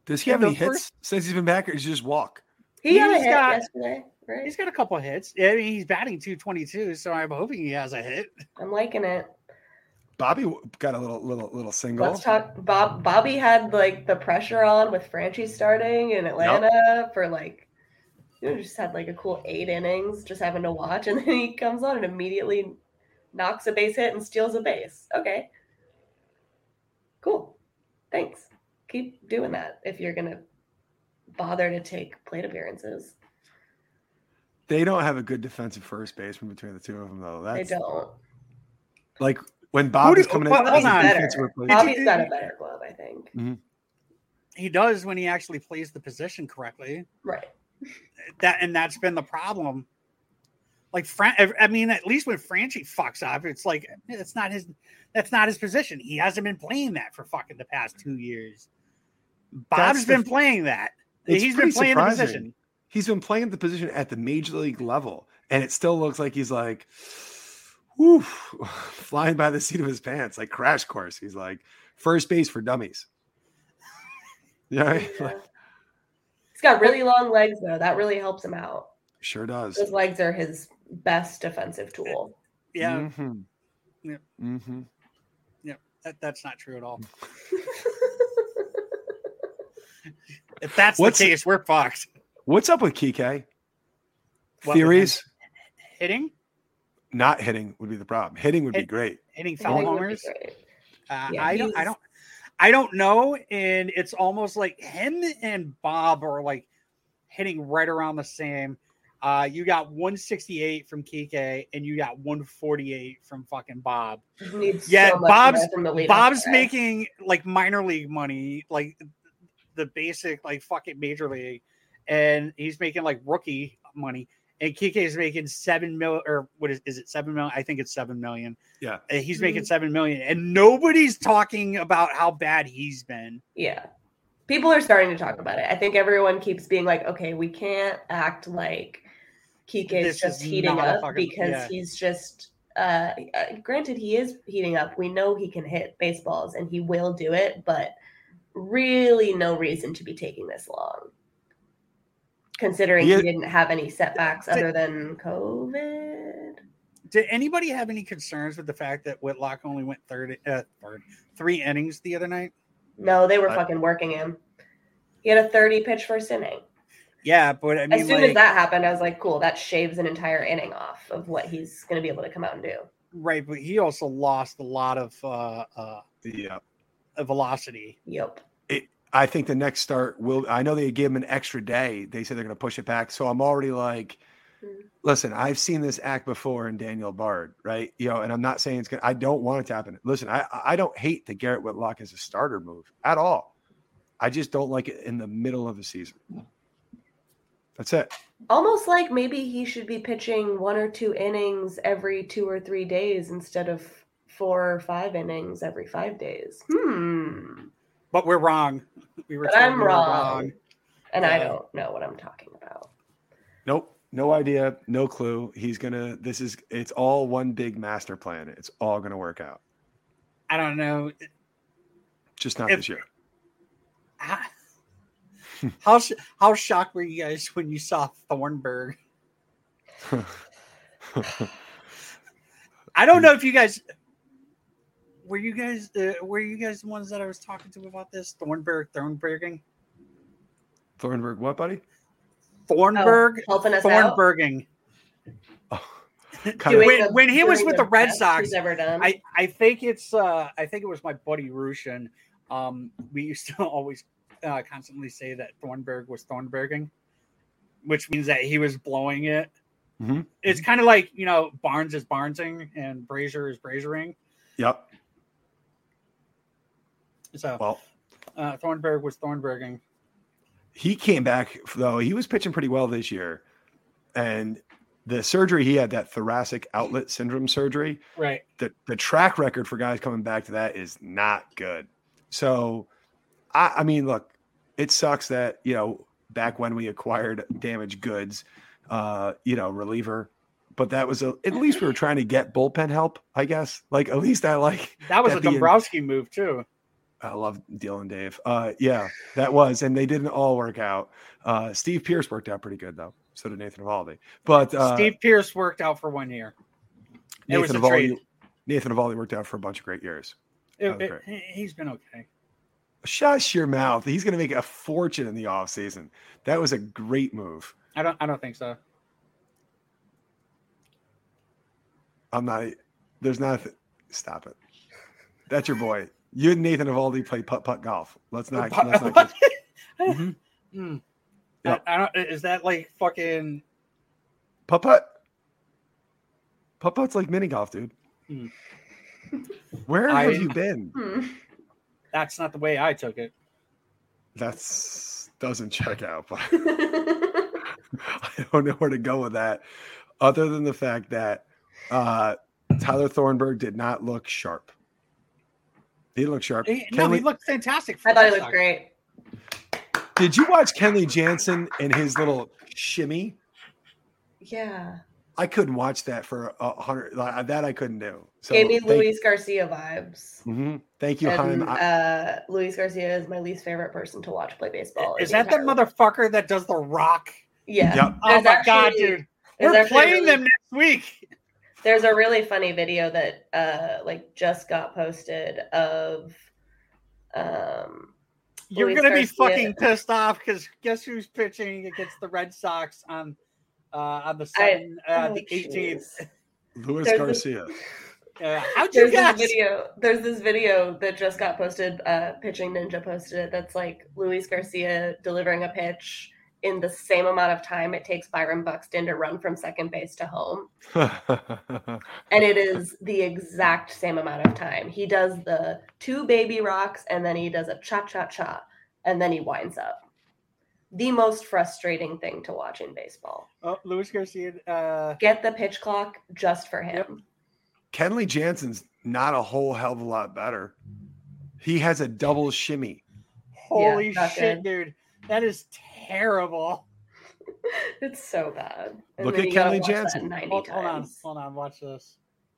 Does he have any hits since he's been back, or does he just walk? He got a hit yesterday, right? He's got a couple of hits. I mean, he's batting .222, so I'm hoping he has a hit. I'm liking it. Bobby got a little single. Let's talk. Bobby had like the pressure on with Franchy starting in Atlanta for like, just had like a cool 8 innings, just having to watch, and then he comes on and immediately knocks a base hit and steals a base. Okay, cool. Thanks. Keep doing that if you're gonna bother to take plate appearances. They don't have a good defensive first baseman between the two of them, though. They don't. Like when Bobby's coming in, Bobby's got a better glove, I think. Mm-hmm. He does when he actually plays the position correctly. Right. That's been the problem. Like I mean, at least when Franchy fucks up, it's like that's not his position. He hasn't been playing that for fucking the past 2 years. Bob's been playing that. He's been playing the position. He's been playing the position at the major league level, and it still looks like he's like, whew, flying by the seat of his pants, like Crash Course. He's like first base for dummies. Yeah. He's got really long legs, though. That really helps him out. Sure does. His legs are his best defensive tool. Yeah. Mm-hmm. Yeah. Mm-hmm. Yeah. That's not true at all. If that's the case, we're fucked. What's up with Kike? Theories? Hitting? Not hitting would be the problem. Hitting would be great. Hitting foul homers? I don't know. And it's almost like him and Bob are like hitting right around the same. You got 168 from Kike and you got 148 from fucking Bob. Yeah, Bob's making like minor league money, like the basic like fucking major league, and he's making like rookie money. And Kike is making $7 million, or what is it? $7 million? I think it's $7 million. Yeah, he's making $7 million, and nobody's talking about how bad he's been. Yeah, people are starting to talk about it. I think everyone keeps being like, "Okay, we can't act like Kike is just heating up because he's just." Granted, he is heating up. We know he can hit baseballs, and he will do it, but really, no reason to be taking this long. Considering he didn't have any setbacks other than COVID. Did anybody have any concerns with the fact that Whitlock only went 3 innings the other night? No, they were fucking working him. He had a 30-pitch first inning. Yeah, but I mean, as soon as that happened, I was like, cool, that shaves an entire inning off of what he's going to be able to come out and do. Right, but he also lost a lot of velocity. Yep. I think the next start I know they gave him an extra day. They said they're going to push it back. So I'm already like, listen, I've seen this act before in Daniel Bard, right? And I'm not saying I don't want it to happen. Listen, I don't hate the Garrett Whitlock as a starter move at all. I just don't like it in the middle of the season. That's it. Almost like maybe he should be pitching 1 or 2 innings every 2 or 3 days instead of 4 or 5 innings every 5 days. But we're wrong. I'm wrong. And I don't know what I'm talking about. Nope. No idea. No clue. It's all one big master plan. It's all going to work out. I don't know. Just not this year. How shocked were you guys when you saw Thornburg? I don't know if you guys... Were you guys the ones that I was talking to about this? Thornburging? Thornburg what, buddy? Helping us Thornburging. When he was with the Red Sox, I think it was my buddy Rushin. We used to always constantly say that Thornburg was Thornburging, which means that he was blowing it. Mm-hmm. It's kind of like, Barnes is Barnesing and Brazier is Braziering. Yep. So, Thornburg was Thornburging. He came back, though. He was pitching pretty well this year. And the surgery he had, that thoracic outlet syndrome surgery, right? The track record for guys coming back to that is not good. So, I mean, look, it sucks that, back when we acquired damaged goods, reliever. But that was at least we were trying to get bullpen help, I guess. Like, at least I like. That was a Dombrowski move, too. I love Dylan Dave. Yeah, that was, and they didn't all work out. Steve Pierce worked out pretty good though. So did Nathan Eovaldi. But Steve Pierce worked out for 1 year. Nathan Eovaldi worked out for a bunch of great years. He's been okay. Shush your mouth. He's going to make a fortune in the offseason. That was a great move. I don't think so. Stop it. That's your boy. You and Nathan Eovaldi play putt golf. Let's not. Mm-hmm. Yep. Is that like fucking putt? Putt's like mini golf, dude. Mm. Where have you been? That's not the way I took it. Doesn't check out, but I don't know where to go with that. Other than the fact that Tyler Thornburg did not look sharp. He looked sharp. He looked fantastic. I thought he looked great. Did you watch Kenley Jansen and his little shimmy? Yeah. I couldn't watch that for 100. That I couldn't do. So gave me Luis Garcia vibes. Mm-hmm. Thank you, and, Luis Garcia is my least favorite person to watch play baseball. Is that the motherfucker that does the rock? Yeah. Yep. Oh my god, dude! We're playing them next week. There's a really funny video that just got posted of You're Luis gonna Garcia. Be fucking pissed off because guess who's pitching against the Red Sox on the 18th? Luis Garcia. How'd you guess? There's this video that just got posted. Pitching Ninja posted it. That's like Luis Garcia delivering a pitch in the same amount of time it takes Byron Buxton to run from second base to home. And it is the exact same amount of time. He does the 2 baby rocks and then he does a cha-cha-cha and then he winds up. The most frustrating thing to watch in baseball. Oh, Luis Garcia. Get the pitch clock just for him. Yep. Kenley Jansen's not a whole hell of a lot better. He has a double shimmy. Holy shit, dude. That is terrible. It's so bad. And look at Kenley Jansen. Hold on. Watch this.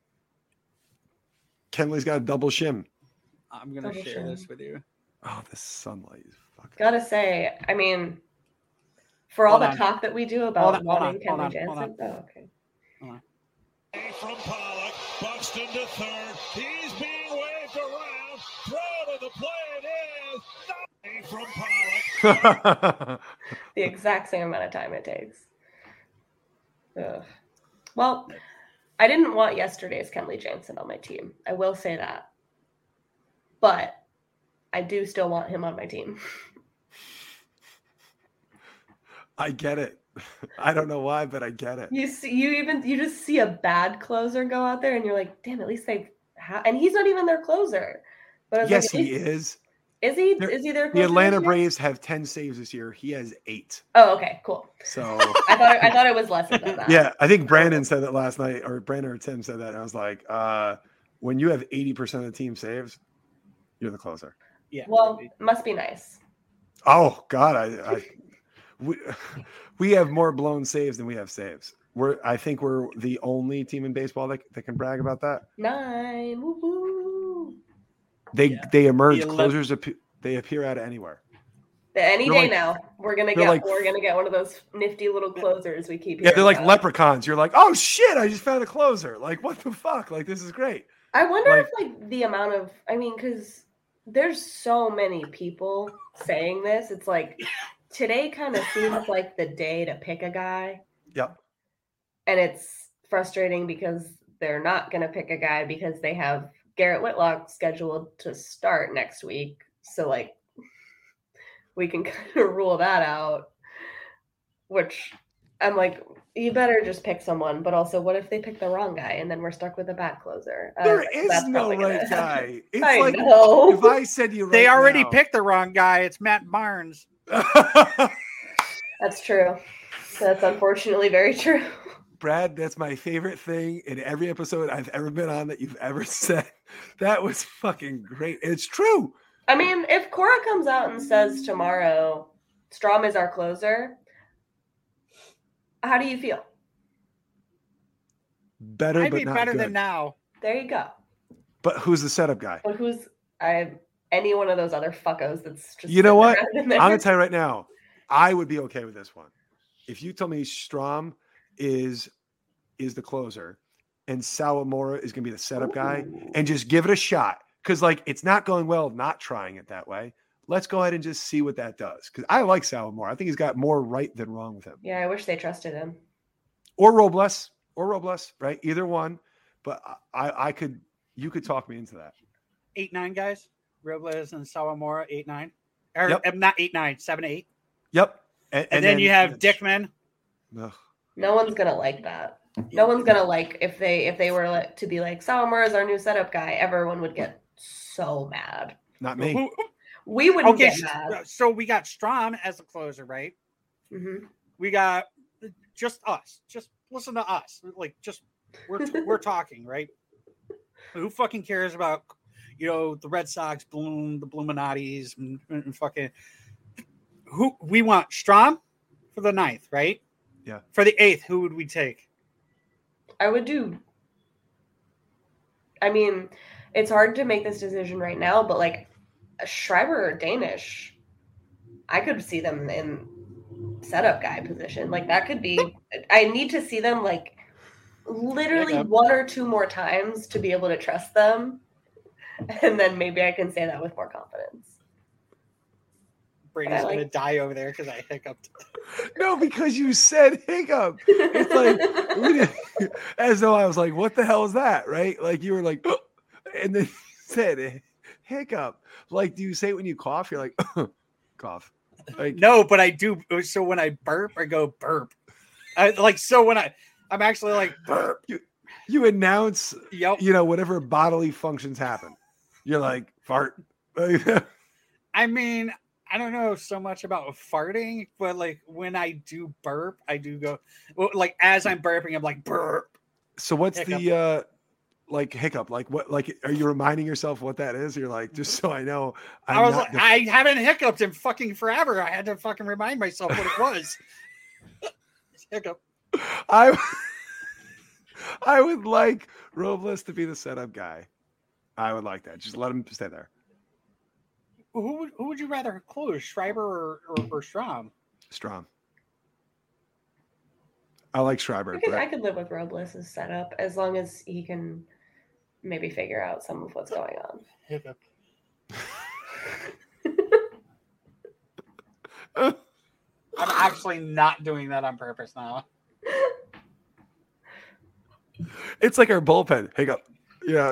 Kenley's got a double shim. I'm going to share this with you. Oh, the sunlight is fucking. Gotta say, I mean, for all the talk that we do about wanting Kenley Jansen. Oh, okay. From Pollock, Buxton to third. He's being waved around. Throw to the plate is nothing from Pollock. The exact same amount of time it takes. Ugh. Well, I didn't want yesterday's Kenley Jansen on my team. I will say that. But I do still want him on my team. I get it. I don't know why, but I get it. You just see a bad closer go out there and you're like, damn, at least and he's not even their closer. But yes, he is. Is he? Is he their closer? The Atlanta Braves have 10 saves this year. He has 8. Oh, okay, cool. So I thought it was less than that. Yeah, I think Brandon said that last night, or Brandon or Tim said that. And I was like, when you have 80% of the team saves, you're the closer. Yeah. Well, it must be nice. Oh God, we have more blown saves than we have saves. I think we're the only team in baseball that can brag about that. 9. Woo-hoo. They emerge. Closers they appear out of anywhere. Any day now, we're gonna get one of those nifty little closers we keep. Yeah, they're like leprechauns. You're like, oh shit, I just found a closer. Like, what the fuck? Like, this is great. I wonder if the amount of, because there's so many people saying this. It's like today kind of seems like the day to pick a guy. Yep. And it's frustrating because they're not going to pick a guy because they have Garrett Whitlock scheduled to start next week. So we can kind of rule that out, which I'm like, you better just pick someone. But also, what if they pick the wrong guy and then we're stuck with a bad closer? There is no right guy. It's I know. If I said you they already picked the wrong guy. It's Matt Barnes. That's true. That's unfortunately very true. Brad, that's my favorite thing in every episode I've ever been on that you've ever said. That was fucking great. It's true. I mean, if Cora comes out and says tomorrow, Strom is our closer, how do you feel? Better, I'd but be not better good. than now. There you go. But who's the setup guy? But any one of those other fuckos that's just. You know what? I'm I'm gonna tell you right now, I would be okay with this one. If you told me Strom is the closer and Sawamura is gonna be the setup guy, and just give it a shot, because like it's not going well not trying it that way. Let's go ahead and just see what that does. Because I like Sawamura. I think he's got more right than wrong with him. Yeah, I wish they trusted him. Or Robles, right? Either one. But you could talk me into that. 8-9 guys, Robles and Sawamura, 8-9, or Yep. not 8-9, 7-8. Yep. And then you have Dickman. Ugh. No one's gonna like that. No one's gonna like if they were to be like Sawamura is our new setup guy. Everyone would get so mad. Not me. We wouldn't get mad. So we got Strom as the closer, right? Mm-hmm. We got just us. Just listen to us. Like, just we're talking, right? Who fucking cares about, the Red Sox, the Bluminattis, and fucking who? We want Strom for the 9th, right? Yeah. For the 8th, who would we take? I would do. I mean, it's hard to make this decision right now, but like Schreiber or Danish, I could see them in setup guy position. Like that could be. I need to see them like literally one or two more times to be able to trust them, and then maybe I can say that with more confidence. Brady's gonna die over there because I hiccuped. No, because you said hiccup. It's like as though I was like, "What the hell is that?" Right? Like you were like, and then said hiccup. Like, do you say it when you cough? You're like, cough. Like, no, but I do. So when I burp, I go burp. When I'm actually like burp. You announce, yep. Whatever bodily functions happen. You're like fart. I mean, I don't know so much about farting, but like when I do burp, I do go like as I'm burping, I'm like burp. So what's hiccup. The hiccup? Like what? Like are you reminding yourself what that is? You're like, just so I know. I haven't hiccuped in fucking forever. I had to fucking remind myself what it was. Hiccup. I would like Robles to be the setup guy. I would like that. Just let him stay there. Who would you rather close, Schreiber or Strom? Strom. I like Schreiber. I could live with Robles' setup as long as he can maybe figure out some of what's going on. Hiccup. I'm actually not doing that on purpose now. It's like our bullpen. Hiccup. Yeah.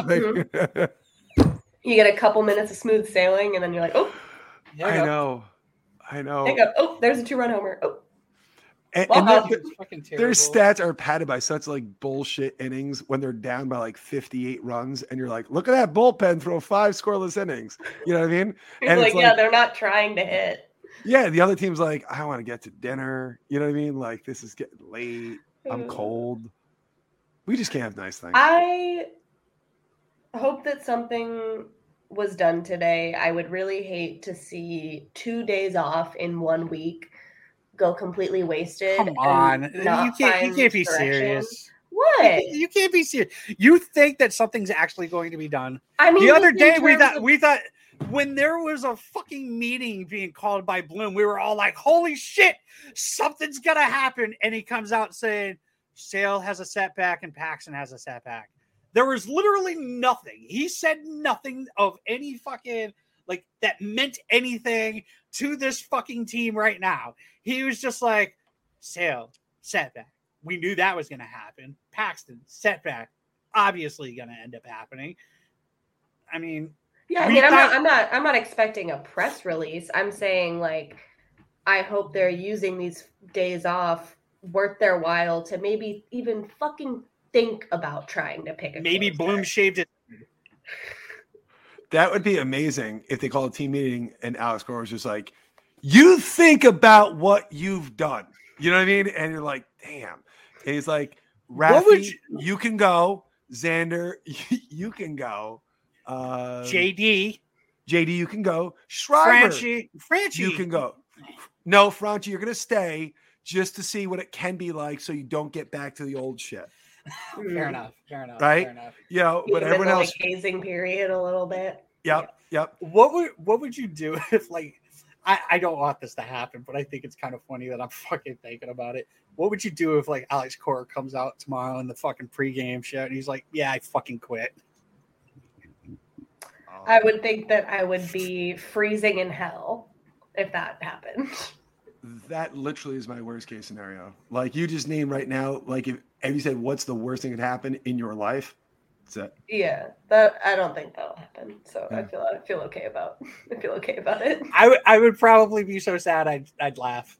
You get a couple minutes of smooth sailing, and then you're like, oh. I know. Hiccup. Oh, there's a 2-run homer. Oh. And their stats are padded by such like bullshit innings when they're down by like 58 runs, and you're like, look at that bullpen throw 5 scoreless innings. You know what I mean? And it's like, they're not trying to hit. Yeah, the other team's like, I want to get to dinner. You know what I mean? Like, this is getting late. I'm cold. We just can't have nice things. I hope that something was done today. I would really hate to see 2 days off in 1 week go completely wasted. Come on. You can't be serious. What? You can't be serious. You think that something's actually going to be done. I mean, the other day we thought when there was a fucking meeting being called by Bloom, we were all like, holy shit, something's gonna happen. And he comes out saying Sale has a setback and Paxton has a setback. There was literally nothing. He said nothing of any fucking like that meant anything to this fucking team right now. He was just like, Sale, setback. We knew that was going to happen. Paxton, setback. Obviously going to end up happening. I mean, yeah, I mean, I'm not expecting a press release. I'm saying like, I hope they're using these days off worth their while to maybe even fucking think about trying to pick a maybe closer. Bloom shaved it. That would be amazing if they call a team meeting and Alex Cora was just like, you think about what you've done. You know what I mean? And you're like, damn. And he's like, Rafi, you can go. Xander, you can go. JD, you can go. Schreiber, Franchi, you can go. No, Franchi, you're going to stay just to see what it can be like so you don't get back to the old shit. Fair enough. Right? Fair enough. But everyone else. Like hazing period a little bit. Yep. What would you do if, like, I don't want this to happen, but I think it's kind of funny that I'm fucking thinking about it. What would you do if, like, Alex Cora comes out tomorrow in the fucking pregame shit and he's like, yeah, I fucking quit? I would think that I would be freezing in hell if that happened. That literally is my worst case scenario. Like, you just named right now, like, if you said what's the worst thing that could happen in your life, it's that. Yeah, that I don't think that'll happen. So yeah. I feel okay about it. I would probably be so sad I'd laugh.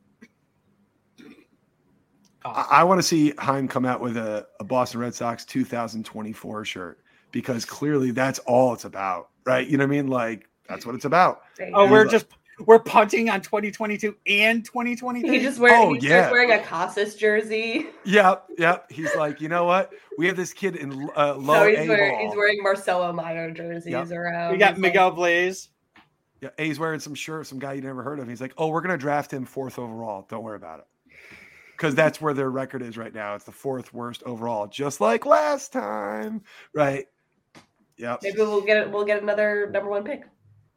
I want to see Chaim come out with a Boston Red Sox 2024 shirt, because clearly that's all it's about, right? You know what I mean? Like, that's what it's about. Oh, we're punting on 2022 and 2023. He just wearing a Casas jersey. Yep. He's like, you know what? We have this kid in he's wearing Marcelo Meyer jerseys around. We got Miguel Blaze. Yeah, he's wearing some guy you never heard of. He's like, oh, we're gonna draft him 4th overall. Don't worry about it. Because that's where their record is right now. It's the 4th worst overall, just like last time, right? Yep. Maybe we'll get another number 1 pick.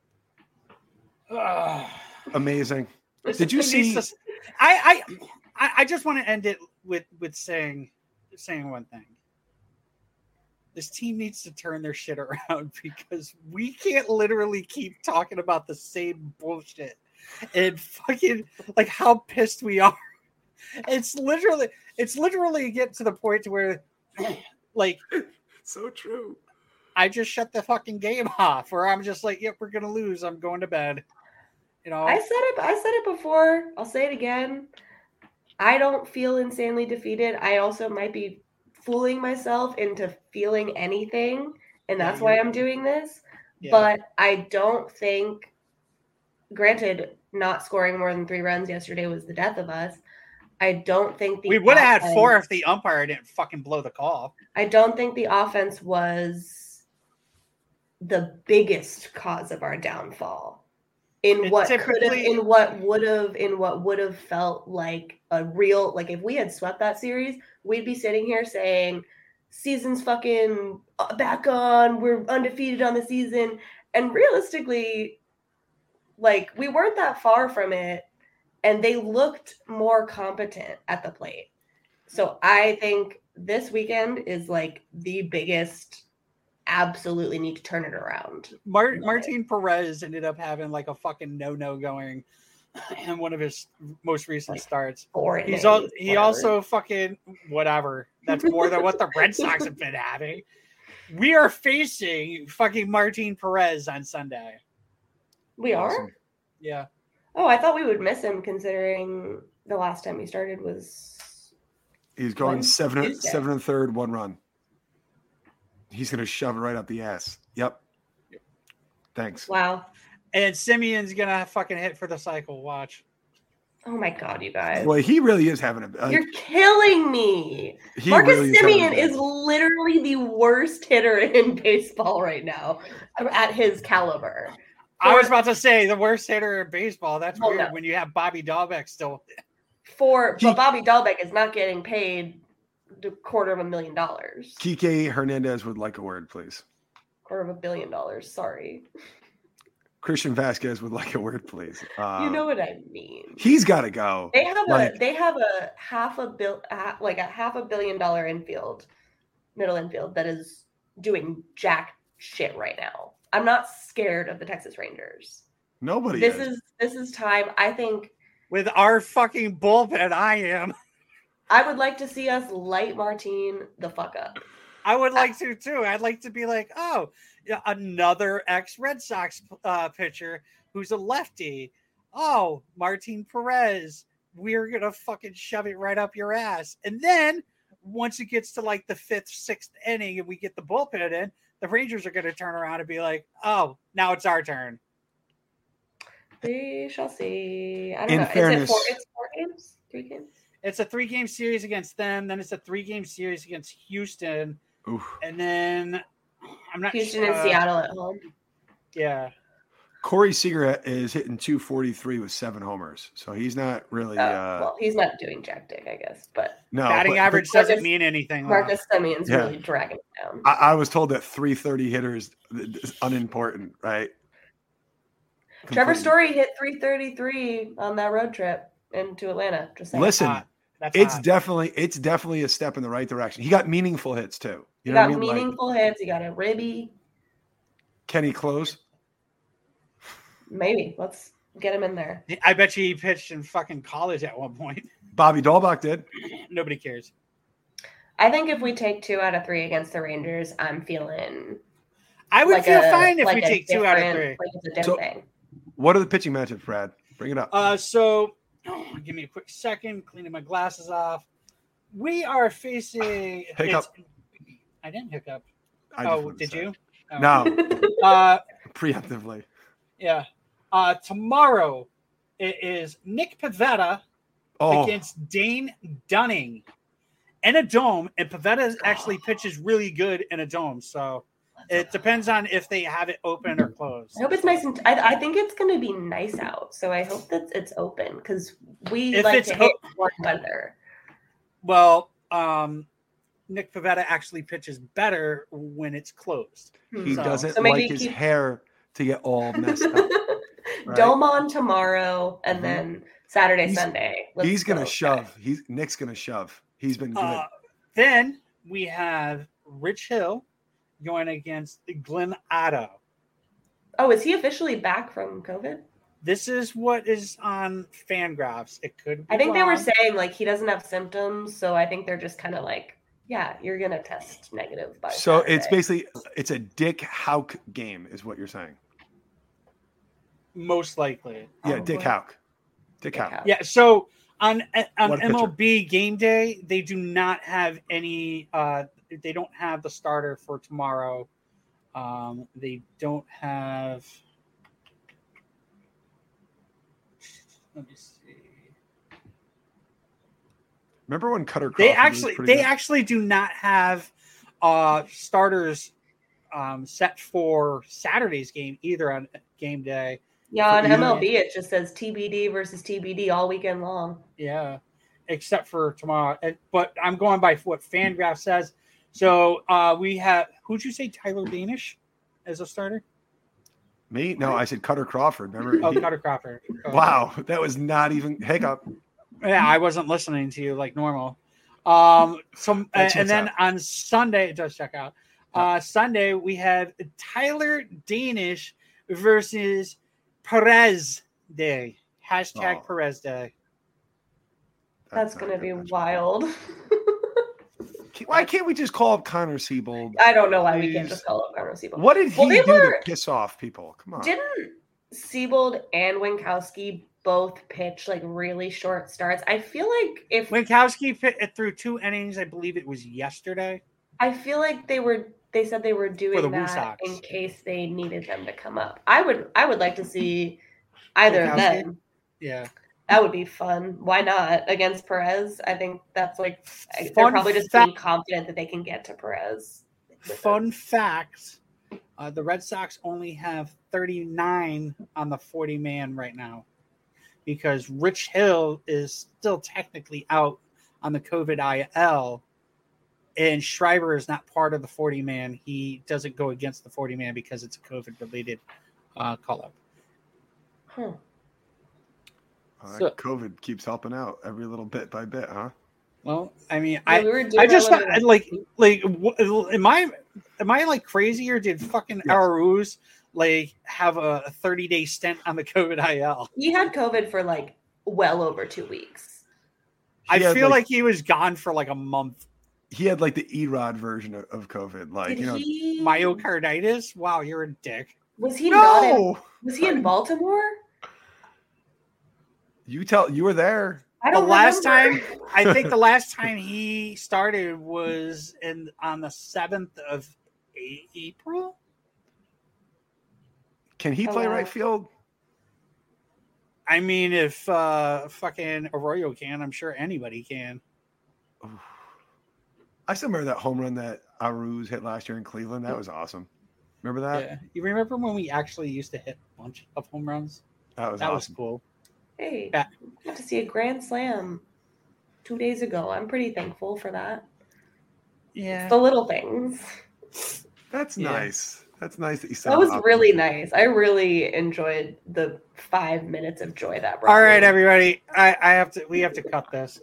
Amazing. Did you see? I just want to end it with saying one thing. This team needs to turn their shit around, because we can't literally keep talking about the same bullshit and fucking, like, how pissed we are. It's literally getting to the point to where, like, so true. I just shut the fucking game off, or I'm just like, yep, we're gonna lose. I'm going to bed. You know, I said it before. I'll say it again. I don't feel insanely defeated. I also might be fooling myself into feeling anything, and that's why I'm doing this. Yeah. But I don't think, granted, not scoring more than 3 runs yesterday was the death of us. I don't think we would have had 4 if the umpire didn't fucking blow the call. I don't think the offense was the biggest cause of our downfall. In what would have felt like a real, like, if we had swept that series, we'd be sitting here saying, season's fucking back on, we're undefeated on the season. And realistically, like, we weren't that far from it, and they looked more competent at the plate. So I think this weekend is, like, the biggest. Absolutely need to turn it around. Martin Perez ended up having, like, a fucking no going in one of his most recent starts. He also fucking whatever. That's more than what the Red Sox have been having. We are facing fucking Martin Perez on Sunday. We are? Yeah. Oh, I thought we would miss him, considering the last time he started was. He's going 7 1/3, 1 run. He's going to shove it right up the ass. Yep. Thanks. Wow. And Simeon's going to fucking hit for the cycle. Watch. Oh, my God, you guys. Well, he really is having a... You're killing me. Marcus Semien is literally the worst hitter in baseball right now at his caliber. I was about to say the worst hitter in baseball. That's weird when you have Bobby Dahlbeck still. But Bobby Dahlbeck is not getting paid $250,000. Kike Hernandez would like a word, please. $250 million. Sorry. Christian Vasquez would like a word, please. You know what I mean. He's got to go. They have a $500 million middle infield that is doing jack shit right now. I'm not scared of the Texas Rangers. Nobody. This is time. I think with our fucking bullpen, I am. I would like to see us light Martin the fuck up. I would like to too. I'd like to be like, oh, another ex-Red Sox pitcher who's a lefty. Oh, Martin Perez. We're going to fucking shove it right up your ass. And then once it gets to, like, the 5th, 6th inning and we get the bullpen in, the Rangers are going to turn around and be like, oh, now it's our turn. We shall see. I don't know. Fairness, it's 4 games? 3 games? It's a 3-game series against them. Then it's a 3-game series against Houston. Oof. And then I'm not Houston and Seattle at home. Yeah. Corey Seager is hitting 243 with 7 homers, so he's not really. Well, he's not doing jack dick, I guess, but No, Batting average doesn't mean anything. Marcus Semion's really dragging it down. I was told that 330 hitters is unimportant, right? Trevor Story hit 333 on that road trip into Atlanta. Just saying. Listen, it's definitely a step in the right direction. He got meaningful hits too. You know what I mean? Meaningful hits. He got a ribby. Can he close? Maybe. Let's get him in there. I bet you he pitched in fucking college at one point. Bobby Dahlbach did. Nobody cares. I think if we take 2 out of 3 against the Rangers, I'm feeling. I would feel fine if we take 2 out of 3. Like it's a thing. What are the pitching matchups, Brad? Bring it up. Give me a quick second. Cleaning my glasses off. We are facing. Hiccup. I didn't hiccup. Did you? Oh. No. Preemptively. Yeah. Tomorrow it is Nick Pivetta against Dane Dunning in a dome, and Pivetta actually pitches really good in a dome. So it depends on if they have it open or closed. I hope it's nice and I think it's going to be nice out. So I hope that it's open because we like to hit warm weather. Well, Nick Pivetta actually pitches better when it's closed. He doesn't like his hair to get all messed up. Right? Dome on tomorrow, and then Saturday, Sunday. He's going to shove. Nick's going to shove. He's been good. Then we have Rich Hill going against Glenn Otto. Oh, is he officially back from COVID? This is what is on Fangraphs. It could be I think wrong. they were saying like he doesn't have symptoms, so I think they're just kind of like, yeah, you're going to test negative by Saturday. It's basically it's a Dick Houck game is what you're saying. Most likely. Yeah, Dick Houck. Dick Houck. Yeah, so on MLB game day, they do not have any they don't have the starter for tomorrow. They don't have let me see. Remember when Cutter Crawford they actually do not have starters set for Saturday's game either on game day. Yeah, on MLB it just says TBD versus TBD all weekend long. Yeah, except for tomorrow. But I'm going by what Fangraph says. So we have who'd you say Tyler Danish as a starter? Me? No, I said Cutter Crawford. Remember? Cutter Crawford. Wow, that was not even hiccup. Yeah, I wasn't listening to you like normal. And then on Sunday, it does check out. Sunday we have Tyler Danish versus Perez Day. # Perez Day. That's going to be wild. Why can't we just call up Connor Siebold? I don't know why we can't just call up Connor Siebold. What did he do to piss off people? Come on. Didn't Siebold and Winkowski both pitch like really short starts? I feel like if Winkowski threw 2 innings, I believe it was yesterday. I feel like they said they were doing that in case they needed them to come up. I would like to see either of them. Yeah. That would be fun. Why not? Against Perez? I think that's like they're probably just being confident that they can get to Perez. Fun fact, the Red Sox only have 39 on the 40-man right now because Rich Hill is still technically out on the COVID IL. And Schreiber is not part of the 40-man. He doesn't go against the 40-man because it's a COVID-related call-up. COVID keeps helping out every little bit by bit, huh? Well, I mean, I just thought, am I like crazy or did fucking Aruz like have a 30-day stint on the COVID IL? He had COVID for like well over 2 weeks. I feel like he was gone for like a month. He had like the Erod version of COVID, like myocarditis. Wow, you're a dick. Was he was he in Baltimore? You were there. I don't remember. I think the last time he started was on the 7th of April. Can he play right field? I mean, if fucking Arroyo can, I'm sure anybody can. I still remember that home run that Aruz hit last year in Cleveland. That was awesome. Remember that? Yeah. You remember when we actually used to hit a bunch of home runs? That was That awesome. was cool. Hey, Yeah. got to see a grand slam 2 days ago. I'm pretty thankful for that. Yeah. It's the little things. That's Yeah. nice. That's nice that you saw That was up. really nice. I really enjoyed the 5 minutes of joy that brought. All right, me. everybody. We have to cut this.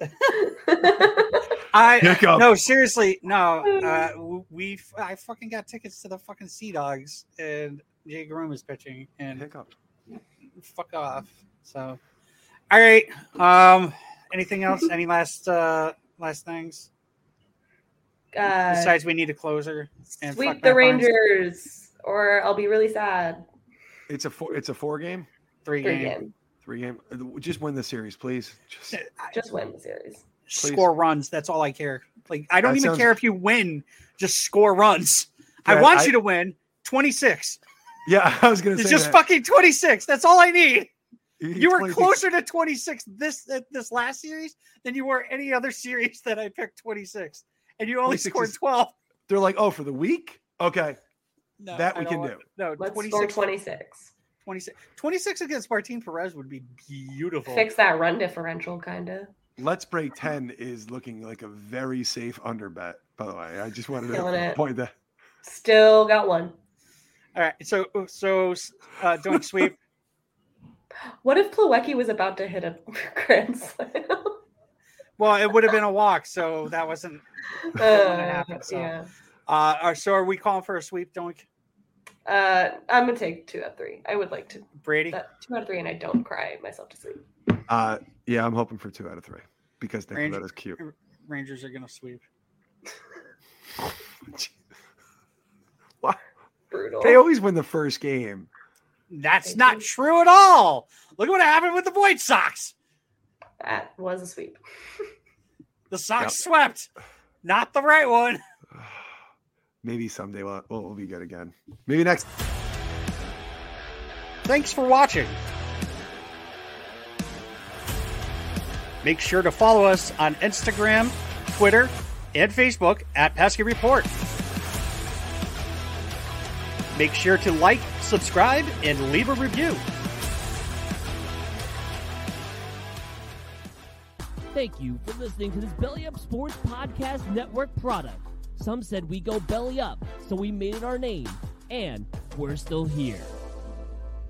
Hiccup. No, seriously, no. I fucking got tickets to the fucking Sea Dogs, and Jay Groom is pitching, and Hiccup. fuck off. So, all right. Anything else? Any last things? Besides, we need a closer. And Sweep fuck the Matt Barnes. Rangers, or I'll be really sad. It's a 4 game, 3 3 game. game. 3 game. Just win the series, please. Just win the series. Score runs. That's all I care. Like, I don't That even sounds- care if you win. Just score runs. I Yeah, want you to win 26. Yeah, I was gonna It's say just that. fucking 26. That's all I need. You were 26. closer to 26 this last series than you were any other series that I picked 26, and you only 26 scored is- 12. They're like, oh, for the week? Okay. No, That I we don't can want- do. No, Let's 26, score 26. 26 against Martin Perez would be beautiful. Fix that run differential, kind of. Let's Break 10 is looking like a very safe under bet, by the way. I just wanted Killing to it. point that. Still got one. All right, so doing sweep. What if Plawecki was about to hit a grand slam? Well, it would have been a walk, so that wasn't. That wouldn't happen, so. Yeah. So are we calling for a sweep, Doink? I'm gonna take 2 out of 3. I would like to. Brady? 2 out of 3, and I don't cry myself to sleep. Yeah, I'm hoping for 2 out of 3 because Ranger- that is cute. Rangers are going to sweep. What? Brutal. They always win the first game. That's They not do. true at all. Look at what happened with the White Sox. That was a sweep. The Sox swept. Not the right one. Maybe someday we'll be good again. Maybe next. Thanks for watching. Make sure to follow us on Instagram, Twitter, and Facebook at Pesky Report. Make sure to like, subscribe, and leave a review. Thank you for listening to this Belly Up Sports Podcast Network product. Some said we go belly up, so we made it our name, and we're still here.